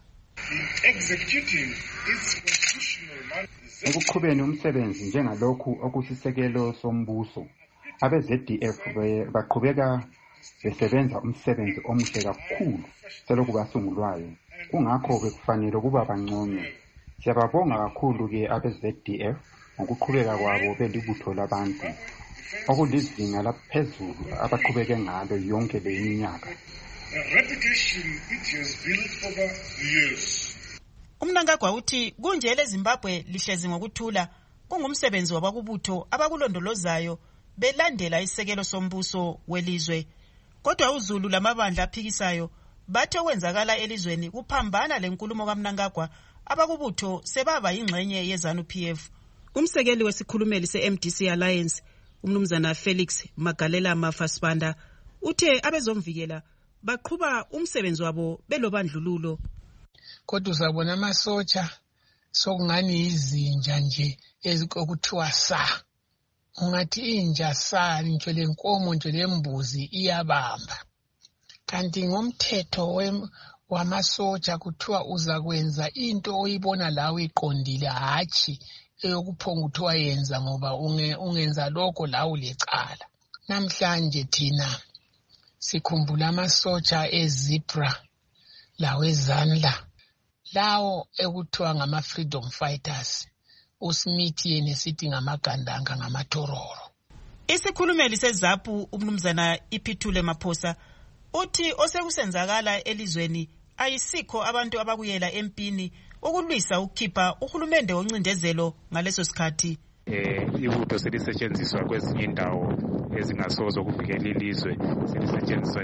Ekuqhubeni umsebenzi njengalokhu okusisekelo sombuso, abe-ZDF baqhubeka besebenza umsebenzi omuhle kakhulu selokhu basungulwayo. Kungakho bekufanele ukuba banconywe. Siyababonga kakhulu-ke abe-ZDF ngokuqhubeka kwabo belibutho labantu okulizinga laphezulu abaqhubeke ngalo yonke le minyaka. a reputation it has built over the years. Umnangagwa uthi kunje leZimbabwe lihlezi ngokuthula kungumsebenzi wabakubutho abakulondolozayo belandela isekelo sombuso welizwe. Kodwa uZulu lamabandla aphikisayo bathi okwenzakala elizweni kuphambana lenkulumo kaMnangagwa abakubutho sebaba ingxenye yeZANU-PF. Umsekeli wesikhulumeli se-MDC Alliance umnumzana Felix Magalela Mafasibanda uthe abezomvikela baqhuba umsebenzi wabo belobandlululo. Kodwa uzabona amasotsha sokungani izinja nje ezikokuthiwa sa. Ungathi inja sa nje lenkomo nje lembuzi iyabamba. Kanti ngomthetho wamasotsha kuthiwa uzakwenza into oyibona lawe iqondile hachi eyokuphonga uthiwa yenza ngoba ungenza lokho lawo lecala. Namhlanje thina sikhumbula amasotsha ezebra lawezandla lawo ekuthiwa ngama-freedom fighters uSmith yena sithi ngamagandanga ngamathororo. Isikhulumeli seZAPU umnumzana Iphithule Maphosa uthi osekusenzakala elizweni ayisikho abantu abakuyela empini ukulwisa ukukhipha uhulumende oncindezelo ngaleso sikhathi. Ibutho selisetshenziswa kwezinye indawo ezingasozo ukuvikela ilizwe, selisetshenziswa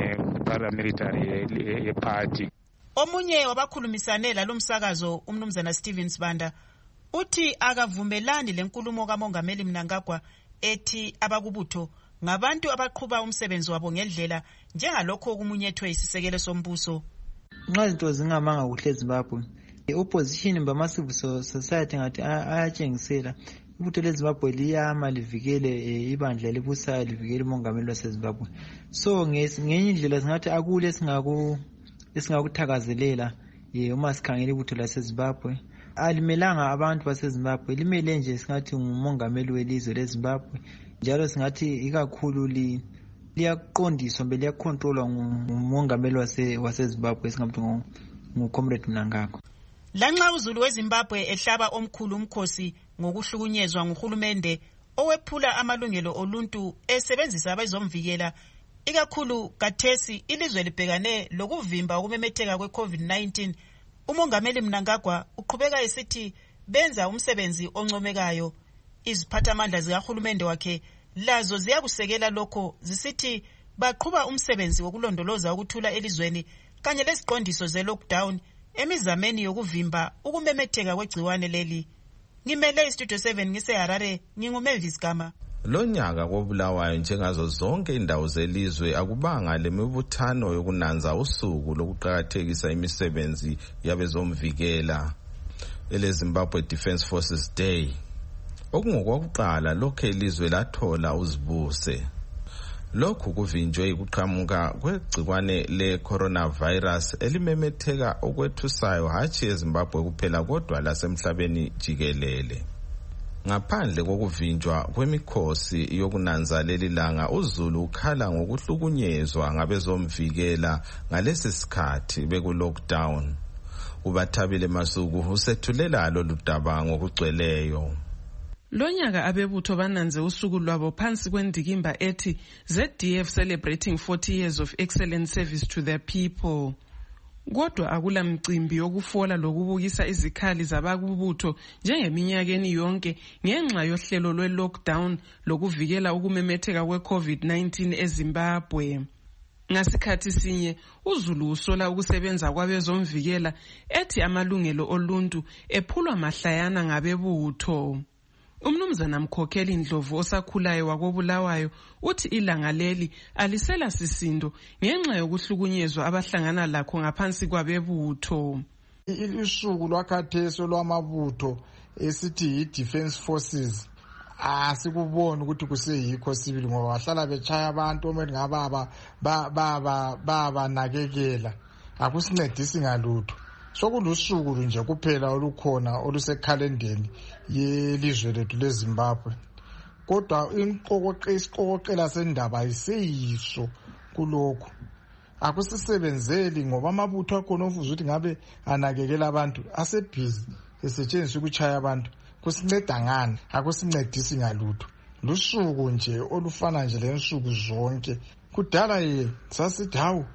njenge-paramilitary yeparty. Omunye wabakhulumisane lalomsakazo umnumzana Steven Sibanda uthi akavumelani lenkulumo kaMongameli Mnangagwa ethi abakubutho ngabantu abaqhuba umsebenzi wabo ngendlela njengalokho okumunyethwe isisekelo sombuso. Nxa izinto zingamanga kuhle eZimbabwe, opposition bama-civil society ngathi ayatshengisela ibutho leZimbabwe liyama livikele ibandla elibusayo livikele umongameli waseZimbabwe. So ngenye indlela singathi akule esingakuthakazelela uma sikhangela ibutho laseZimbabwe. Alimelanga abantu baseZimbabwe, limele nje singathi ngumongameli welizwe leZimbabwe, njalo singathi ikakhulu liyaqondiswa mbe liyakontrolwa ngumongameli waseZimbabwe singathi nguComrade Mnangagwa. Lanxa uZulu weZimbabwe ehlaba omkhulu umkhosi ngokuhlukunyezwa nguhulumende owephula amalungelo oluntu esebenzisa abezomvikela, ikakhulu kathesi ilizwe libhekane lokuvimba ukumemetheka kwe-COVID-19, umongameli Mnangagwa uqhubeka esithi benza umsebenzi oncomekayo. Iziphathamandla zikahulumende wakhe lazo ziyakusekela lokho zisithi baqhuba umsebenzi wokulondoloza ukuthula elizweni kanye leziqondiso ze-lockdown emizameni yokuvimba ukumemetheka kwegciwane leli. Ngimele iStudio 7 ngiseHarare, nginguMelvis Gama. Lo nyaka koBulawayo njengazo zonke indawo zelizwe akubanga lemibuthano yokunanza usuku lokuqhakathekisa imisebenzi yabezomvikela eleZimbabwe Defence Forces Day. Okungokwakuqala lokho ilizwe lathola uzibuse. Lokhu kuvinjwe ukuqhamuka kwegciwane le-coronavirus elimemetheka okwethusayo hatshi eZimbabwe kuphela kodwa lasemhlabeni jikelele. Ngaphandle kokuvinjwa kwemikhosi yokunanza leli langa, uZulu ukhala ngokuhlukunyezwa ngabezomvikela ngalesi sikhathi beku-lockdown. UBathabile Masuku usethulela lolu daba ngokugcweleyo. Lonyaka abebutho bananze usuku lwabo phansi kwendikimba ethi ZDF celebrating 40 years of excellent service to their people. Kodwa akula mcimbi yokufola lokubukisa izikhali zabakubutho njengeminyakeni yonke ngenxa yohlelo lwe-lockdown lokuvikela ukumemetheka kwe-COVID-19 eZimbabwe. Ngasikhathi sinye uZulu usola ukusebenza kwabezomvikela ethi amalungelo oluntu ephulwa mahlayana ngabebutho. Umnumzana Mkhokheli Ndlovu osakhulayo wakoBulawayo uthi ilanga leli alisela sisindo ngenxa yokuhlukunyezwa abahlangana lakho ngaphansi kwabebutho. Isuku lwakhathesi lwamabutho esithi i-Defence Forces asikuboni ukuthi kuseyikho sibili ngoba bahlala bechaya abantu omeni ngababa nakekela akusincedisi ngalutho. Sokulusuku nje kuphela olukhona olusekhalendeni yelizwe lethu leZimbabwe. Kodwa isiqokoqela sendaba ayiseyiso kulokho. Akusisebenzeli ngoba amabutho akhona ofuza ukuthi ngabe anakekela abantu asebhizi esetshenziswa ukuchaya abantu. Kusinceda ngani? Akusincedisi ngalutho. Lusuku nje olufana nje lensuku zonke. Kudala sasithi hawu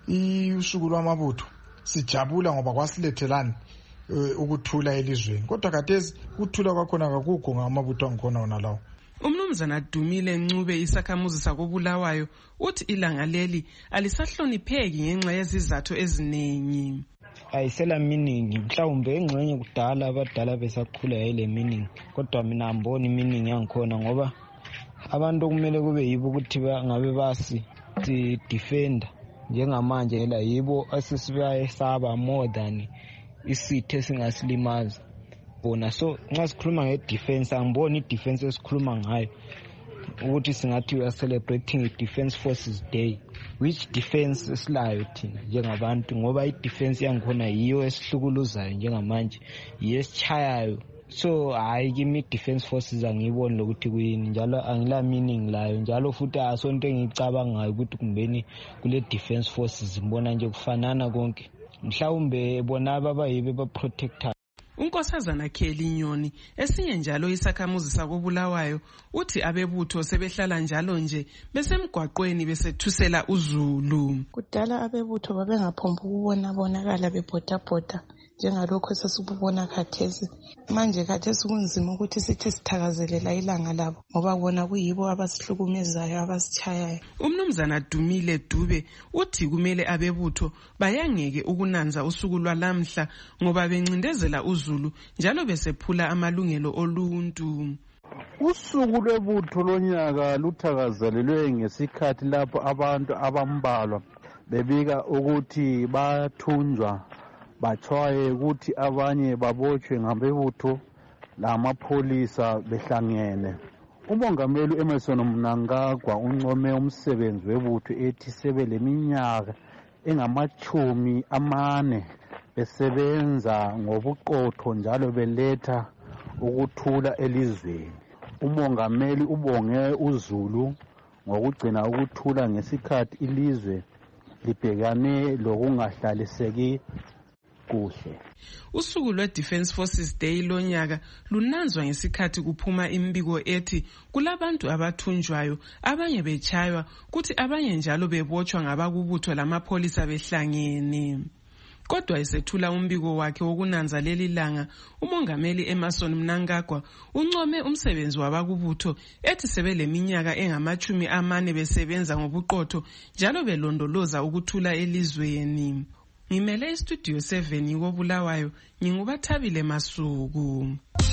usuku lwamabutho sijabula ngoba kwasilethelani ukuthula elizweni, kodwa khathesi ukuthula kwakhona kakukho ngamabutho angikhona wona lawo. Umnumzana Dumile Ncube isakhamuzi sakobulawayo uthi ilanga leli alisahlonipheki ngenxa yezizathu eziningi. Ayisela meaning, mhlawumbe engxenye kudala abadala besakhula yayile meaning, kodwa mina angiboni meaning yangikhona ngoba abantu kumele kube yibo ukuthi ngabe basi defender njengamanje la yibo asisibasaba more than isithe esingasilimaza bona. So nxa sikhuluma nge-defense angiboni i-defense esikhuluma ngayo ukuthi singathi we are celebrating i-Defence Forces Day. Which defense esilayo thina njengabantu, ngoba i-defense yangikhona yiyo esihlukuluzayo njengamanje, yiyo esichayayo. So hayi kimi i-Defence Forces angiyiboni lokuthi kuyini, njalo angila meaning layo, njalo futhi asonto engiyicabangayo ukuthi kumbeni kule Defence Forces ngibona nje kufanana konke, mhlawumbe bona abayibe ba-protector. Unkosazana Kelly Nyoni esinye njalo isakhamuzi sakobulawayo uthi abebutho sebehlala njalo nje besemgwaqweni besethusela uzulu. Kudala abebutho babengaphomba ukubonakala bebhodabhoda njengalokho esesikubona khathesi. Manje khathesi kunzima ukuthi sithi sithakazelela ilanga labo ngoba bona kuyibo abasihlukumezayo abasichayayo. Umnumzana Dumile Dube uthi kumele abebutho bayangeke ukunanza usuku lwalamhla ngoba bencindezela uzulu njalo besephula amalungelo oluntu. Usuku lwebutho lonyaka luthakazelelwe ngesikhathi lapho abantu abambalwa bebika ukuthi bathunjwa batshwaye ukuthi abanye babotshwe ngabebutho lamapholisa behlangene. Umongameli Emmerson Mnangagwa uncome umsebenzi webutho ethi sebeleminyaka engama-40 besebenza ngobuqotho njalo beletha ukuthula elizweni. Umongameli ubonge uzulu ngokugcina ukuthula ngesikhathi ilizwe libhekane lokungahlaliseki kuhle. Usuku lwe-Defence Forces Day lonyaka lunanzwa ngesikhathi kuphuma imbiko ethi kulabantu abathunjwayo, abanye bechaywa, kuthi abanye njalo bebotshwa ngabakubutho lamapholisa behlangene. Kodwa esethula umbiko wakhe wokunanza leli langa, umongameli Emmerson Mnangagwa uncome umsebenzi wabakubutho ethi sebeleminyaka engama-40 besebenza ngobuqotho njalo belondoloza ukuthula elizweni. Ngimele istudio 7 kobulawayo, ngingubathabile Masuku.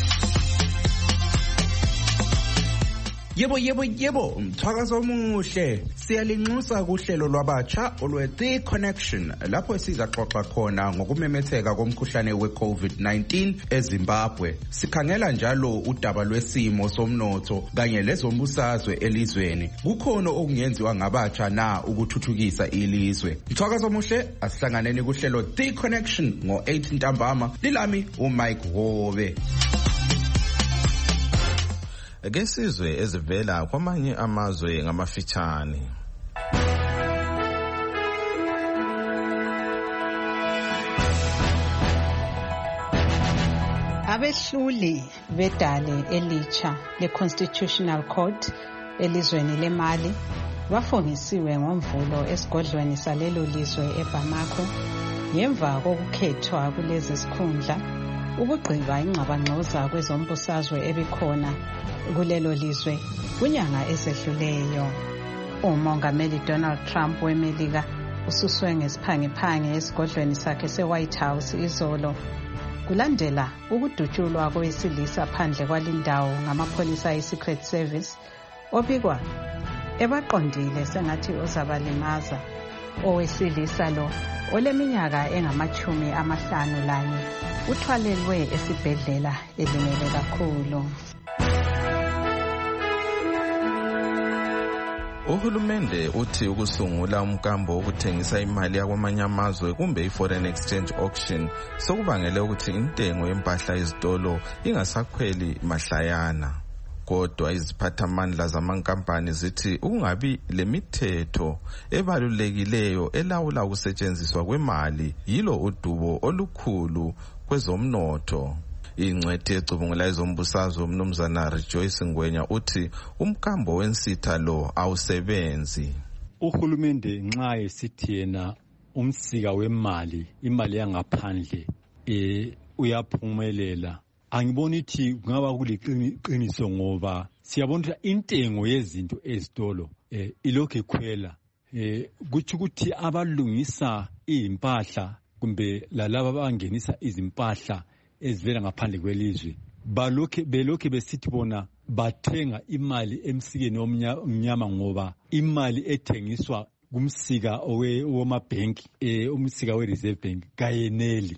Yebo, mthakazo omuhle. Siyalinxusa kuhlelo lwabatsha olwe-The Connection lapho sizaxoxa khona ngokumemetheka komkhuhlane we-COVID-19 eZimbabwe. Sikhangela njalo udaba lwesimo somnotho kanye lezombusazwe elizweni. Kukhona okungenziwa ngabatsha na ukuthuthukisa ilizwe. Mthakazo omuhle, asihlanganeni kuhlelo The Connection ngo-8 ntambama. Lilami uMike Hobe. Ke sizwe ezivela kwamanye amazwe ngamafitshane. Abehluli bedale elitsha le-Constitutional Court elizweni leMali bafungisiwe ngomvulo esigodlweni salelo lizwe eBamako ngemva kokukhethwa kulezi sikhundla ukugqiba ingxabangxoza kwezombusazwe ebikhona kulelo lizwe kunyanga esedluleyo. Umongameli Donald Trump weMelika ususwe ngesiphangiphange esigodlweni sakhe se-White House izolo kulandela ukudutshulwa kowesilisa phandle kwalindawo ngamapholisa e-Secret Service obikwa ebaqondile sengathi uzabalimaza. Owesilisa lo oleminyaka engama-51 uthwalelwe esibhedlela elimele kakhulu. Uhulumende uthi ukusungula umkambo wokuthengisa imali yakwamanye amazwe kumbe i-foreign exchange auction sokubangele ukuthi intengo yempahla ezitolo ingasakhweli mahlayana. Kodwa iziphathamandla zamankampani zithi ukungabi lemithetho ebalulekileyo elawula ukusetshenziswa kwemali yilo udubo olukhulu kwezomnotho. Ingcwethi ecubungula ezombusazwe umnumzana Rejoice Ngwenya uthi umkambo wensitha lo awusebenzi. Uhulumende nxa esithi yena umsika wemali, imali yangaphandle uyaphumelela. Angiboni ukuthi kungaba kuliqiniso ngoba siyabona ukuthi intengo yezinto ezitolo ilokhu ikhwela. Kuthi ukuthi abalungisa impahla kumbe lalabo abangenisa izimpahla ezivela ngaphandle kwelizwe belokhu besithi bona bathenga imali emsikeni omnyama ngoba imali ethengiswa kumsika womabhenki umsika we-Reserve Bank kayeneli.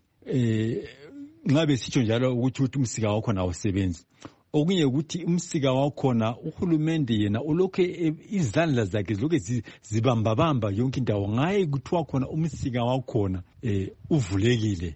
Nxa besitsho njalo ukuthi umsika wakhona awusebenzi. Okunye ukuthi umsika wakhona uhulumende yena ulokhe izandla zakhe zilokhe zibambabamba yonke indawo ngaye kuthiwa khona umsika wakhona uvulekile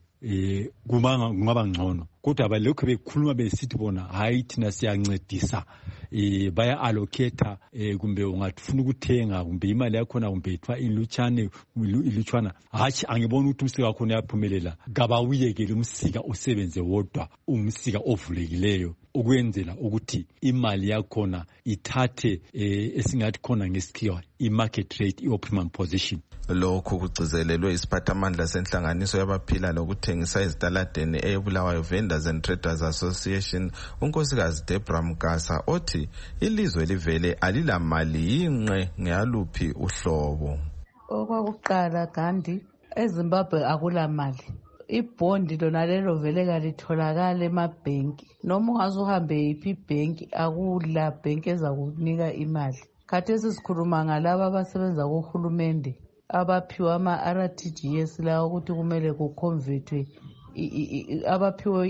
kungaba ngcono. Kodwa balokhu bekhuluma besithi bona hayi thina siyancedisa baya allocate kumbe ungathufuna ukuthenga kumbe imali yakhona kumbe ithwa ilutshwana. Hatshi angibona ukuthi umsika wakhona yaphumelela. Kabawuyekele umsika usebenze wodwa umsika ovulekileyo ukwenzela ukuthi imali yakhona ithathe esingathi khona ngesikhiwa i-market rate i-optimum position. Lokhu kugcizelelwe isiphathamandla senhlanganiso yabaphila lokuthengisa ezitaladeni eBulawayo Vendors and Traders Association unkosikazi Deborah Mgasa othi ilizwe livele alilamali yinqe ngeyaluphi uhlobo. Okwakuqala Gandhi eZimbabwe akulamali. Ibhondi lona lelo vele kalitholakala emabhenki. Noma ungaze uhambe yiphi ibhenki akula bhenki ezakunika imali. Khathesi sikhuluma ngalabo abasebenza kuhulumende abaphiwa ama-RTGS lawo ukuthi kumele kuconvertwe abaphiwe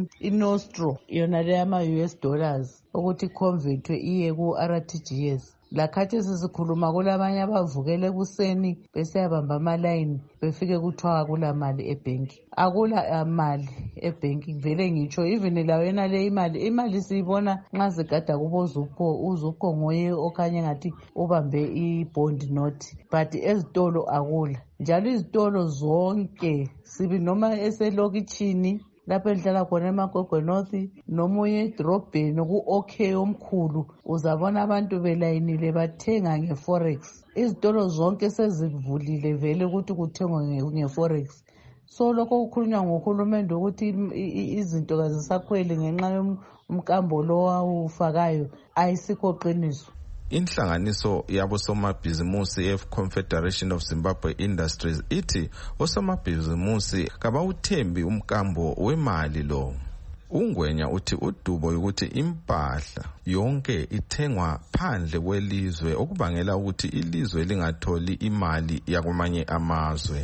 i-nostro yona le ama-US dollars ukuthi convertwe iye ku-RTGS. Lakhathesi sikhuluma kulabanye abavukela ekuseni besiyabamba amalayini befike kuthiwa akula mali ebhenki. Akula mali ebhenki vele ngitsho even layo yena le imali siyibona nxa sigada kubo uzukho ngoye okanye ngathi ubambe i-bond note but ezitolo akula. Njalo izitolo zonke sibi noma eselokitshini lapho enhlala khona eMagogwe North nomunye edrobheni ku-OK omkhulu uzabona abantu belayinile bathenga nge-forex. Izitolo zonke sezivulile vele ukuthi kuthengwa nge-forex. So lokho kukhulunywa ngohulumende ukuthi izinto kazisakhweli ngenxa yomkambo lo awufakayo ayisikho qiniso. Inhlanganiso yabosomabhizimusi Confederation of Zimbabwe Industries ithi osomabhizimusi kabawuthembi umkambo wemali lo. Ungwenya uthi udubo ukuthi impahla yonke ithengwa phandle kwelizwe okubangela ukuthi ilizwe lingatholi imali yakwamanye amazwe.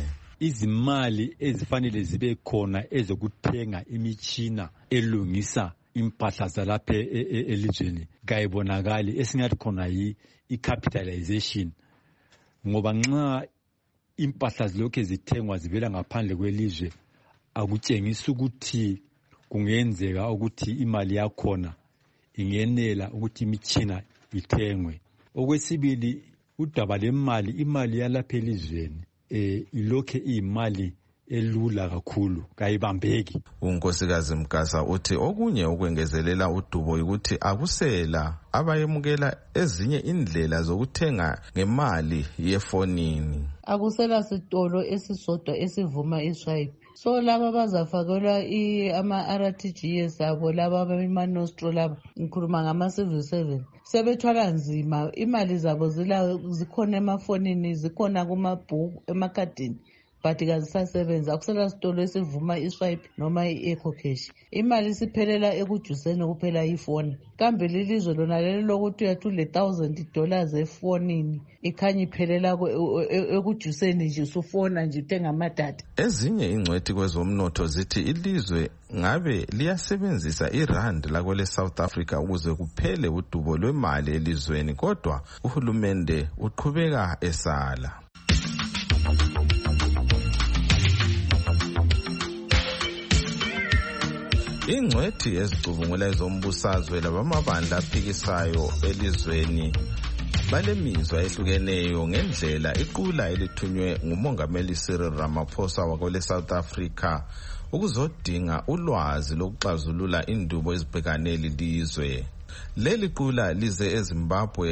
Izimali ezifanele zibe khona ezokuthenga imitshina elungisa impahla zalapha elizweni kayibonakali. Esingathi khona i-capitalization ngoba nxa impahla zilokhu zithengwa zivela ngaphandle kwelizwe akutshengisa ukuthi kungenzeka ukuthi imali yakhona ingenela ukuthi imitshina ithengwe. Okwesibili udaba lemali imali yalapha elizweni ilokhu iyimali elula kakhulu kayibambeki. Unkosikazi Mgasa uthi okunye ukwengezelela udubo ukuthi akusela abayemukela ezinye indlela zokuthenga ngemali yefonini. Akusela sitolo esisodwa esivuma iswipe. So laba bazafakelwa ama-RTGS abo laba abama-nostro laba ngikhuluma ngama-civil servant sebethwala nzima. Imali zabo zikhona emafonini zikhona kumabhuku emakhadini but kazisasebenza. Akusela sitolo esivuma iswipe noma i-eco cash. Imali isiphelela ekujuseni kuphela ifoni. Kambe lilizwe lona lelo lokuthi uyathule $1,000 efonini ikhanya iphelela ekujuseni nje usufona nje uthenga amadata. Ezinye ingcwethi kwezomnotho zithi ilizwe ngabe liyasebenzisa irand lakwele South Africa ukuze kuphele udubo lwemali elizweni kodwa uhulumende uqhubeka esala. Ingcwethi ezicubungula ezombusazwe labamabandla aphikisayo elizweni balemizwa ehlukeneyo ngendlela iqula elithunywe ngumongameli Cyril Ramaphosa wakwele South Africa ukuzodinga ulwazi lokuxazulula indubo ezibhekane lelizwe. Leli qula lize eZimbabwe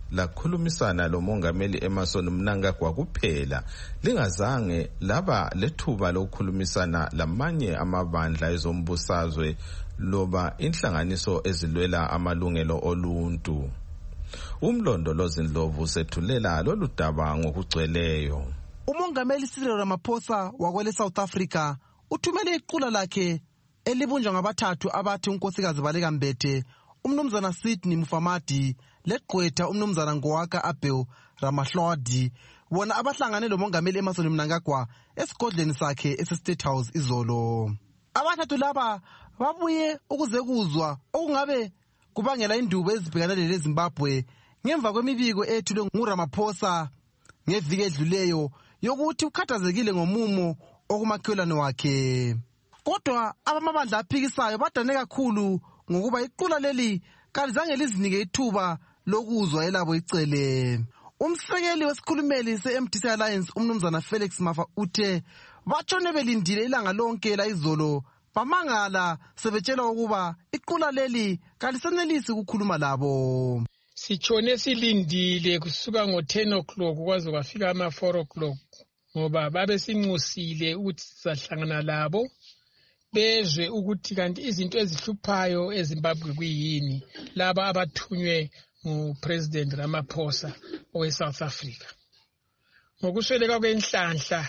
lakhulumisana lomongameli Emmerson Mnangagwa kuphela, lingazange laba lethuba lokukhulumisana lamanye amabandla ezombusazwe loba inhlanganiso ezilwela amalungelo oluntu. Umlondolozi Ndlovu sethulela lolu daba ngokugcweleyo. Umongameli Cyril Ramaphosa wakwele South Africa uthumele iqula lakhe elibunjwa ngabathathu abathi unkosikazi Baleka Mbete, umnumzana Sydney Mufamadi legqwetha umnumzana Ngowaka Abel Ramahlodi, bona abahlangane lomongameli Emmerson Mnangagwa esigodleni sakhe ese-State House izolo. Abathathu laba babuye ukuze kuzwa okungabe kubangela indubo ezibhekana leZimbabwe ngemva kwemibiko ethulwe nguRamaphosa ngeviki edluleyo yokuthi ukhathazekile ngomumo okumakhelwane wakhe. Kodwa abamabandla aphikisayo badane kakhulu ngokuba iqula leli kalizange lizinike ithuba lokuzwa elabo icele. Umsekeli wesikhulumeli se-MDC Alliance umnumzana Felix Mafa uthe batshone belindile ilanga lonke la izolo bamangala sebetshela ukuba iqula leli kalisenelisi ukukhuluma labo. Sitshone silindile kusuka ngo-10 o'clock kwaze kwafika ama-4 o'clock ngoba babe sinxusile ukuthi sizahlangana labo bezwe ukuthi kanti izinto ezihluphayo eZimbabwe kuyini laba abathunywe nguPresident Ramaphosa owe-South Africa. Ngokusweleka kwenhlanhla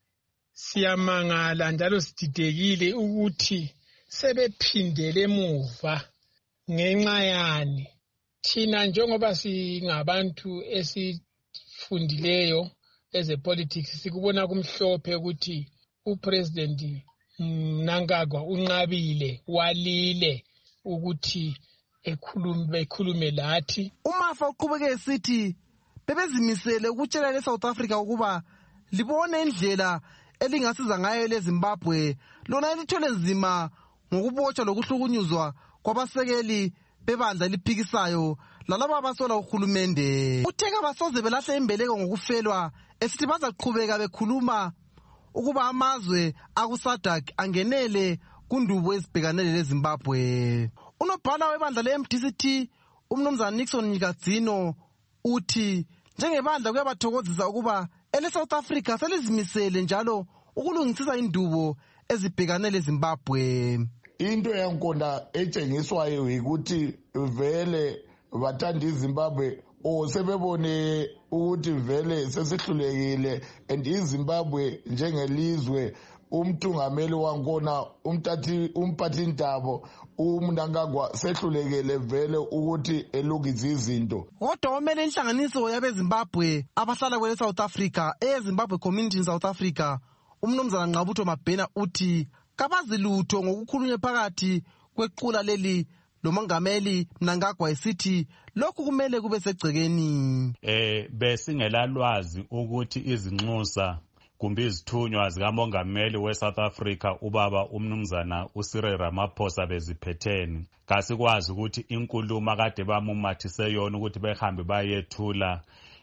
siyamangala njalo sididekile ukuthi sebephindele emuva ngenxa yani. Thina njengoba singabantu esifundileyo ezepolitics sikubona kumhlophe ukuthi uPresident Mnangagwa unqabile walile ukuthi ekhulume lathi. Umafa uqhubeke esithi bebezimisele ukutshela leSouth Africa ukuba libone indlela elingasiza ngayo leZimbabwe lona elithole nzima ngokubotshwa lokuhlukunyuzwa kwabasekeli bebandla eliphikisayo lalaba abasola uhulumende. Utheka basoze belahle imbeleko ngokufelwa esithi bazaqhubeka bekhuluma ukuba amazwe akuSADC angenele kundubo ezibhekanele leZimbabwe. Unobhala webandla le-MDCT umnumzana Nixon Nyikadzino uthi njengebandla kuyabathokozisa ukuba ele-South Africa selizimisele njalo ukulungisisa indubo ezibhekanele leZimbabwe. Into yankonda etshengiswayo ukuthi vele bathanda iZimbabwe sebebone ukuthi vele sesihlulekile and iZimbabwe njengelizwe umthungameli wankona umphathindaba uMnangagwa sehlulekele vele ukuthi elungise izinto. Kodwa omele inhlanganiso yabeZimbabwe abahlala kwele South Africa eZimbabwe Community in South Africa umnumzana Ngqabutho Mabhena uthi kabazilutho ngokukhulunywe phakathi kwequla leli lomongameli Mnangagwa esithi lokhu kumele kube segcekeni. Besingelalwazi ukuthi izinxusa kumbe izithunywa zikamongameli weSouth Africa ubaba umnumzana uCyril Ramaphosa beziphetheni. Kasikwazi ukuthi inkulumo kade bamumathise yona ukuthi behambe bayethula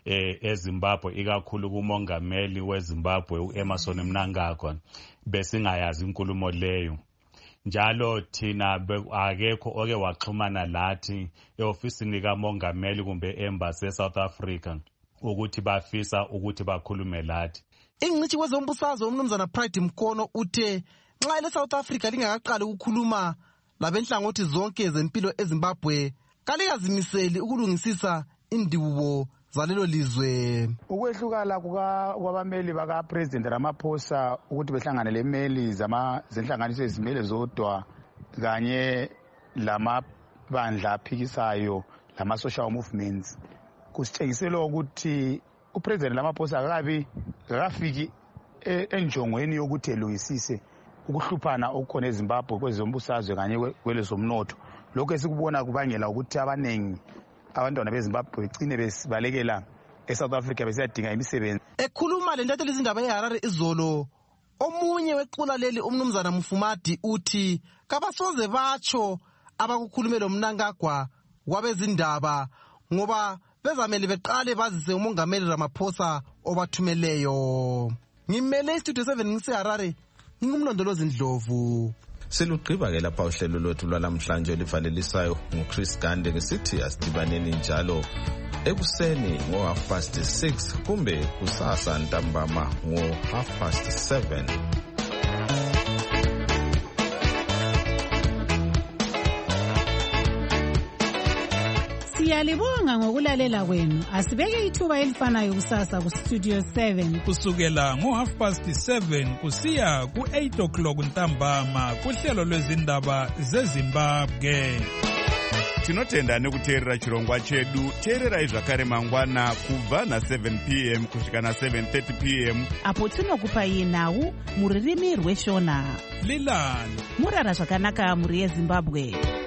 eZimbabwe ikakhulu kumongameli weZimbabwe uEmmerson Mnangagwa besingayazi inkulumo leyo. Njalo thina akekho oke waxhumana lathi eofisini kamongameli kumbe embassy eSouth Africa ukuthi bafisa ukuthi bakhulume lathi. Ingcithi kwezombusazwe umnumzana Pride Mkono uthe nxa leSouth Africa lingakaqali ukukhuluma labenhlangothi zonke zempilo eZimbabwe kalikazimiseli ukulungisisa indibubo zalelo lizwe. Ukwehlukana kwabameli bakaPresident Ramaphosa ukuthi behlangane lemeli zenhlanganiso ezimele zodwa kanye lamabandla aphikisayo lama-social movements kusitshengisela ukuthi uPresident Ramaphosa akafiki enjongweni yokuthi elungisise ukuhluphana okukhona eZimbabwe kwezombusazwe kanye kwelezomnotho. Lokho esikubona kubangela ukuthi abanengi abantwana beZimbabwe begcine besibalekela eSouth Africa besiyadinga imisebenzi. Ekhuluma le ntatheli izindaba eHarare izolo omunye wequla leli umnumzana Mufamadi uthi kabasoze batsho abakukhulume lo Mnangagwa kwabezindaba ngoba bezamele beqale bazise umongameli Ramaphosa obathumeleyo. Ngimele istudio 7 ngiseHarare ngingumlondolozi Ndlovu. Selugqiba ke lapha uhlelo lwethu lwalamhlanje olivalelisayo nguChris Gande ngisithi asidibaneni njalo ekuseni ngo6:30 kumbe kusasa ntambama ngo7:30. Siyalibonga ngokulalela kwenu. Asibeke ithuba elifanayo kusasa ku Studio 7 kusukela ngo7:30 kusiya ku8 ntambama kuhlelo lwezindaba zeZimbabwe. Tinotenda nekuteerera chirongwa chedu. Teererai zvakare mangwana kubva na7 p.m. kusvika na7:30 p.m. apo tinokupai nhau muririmi rweshona. Lilani murara zvakanaka muri yeZimbabwe.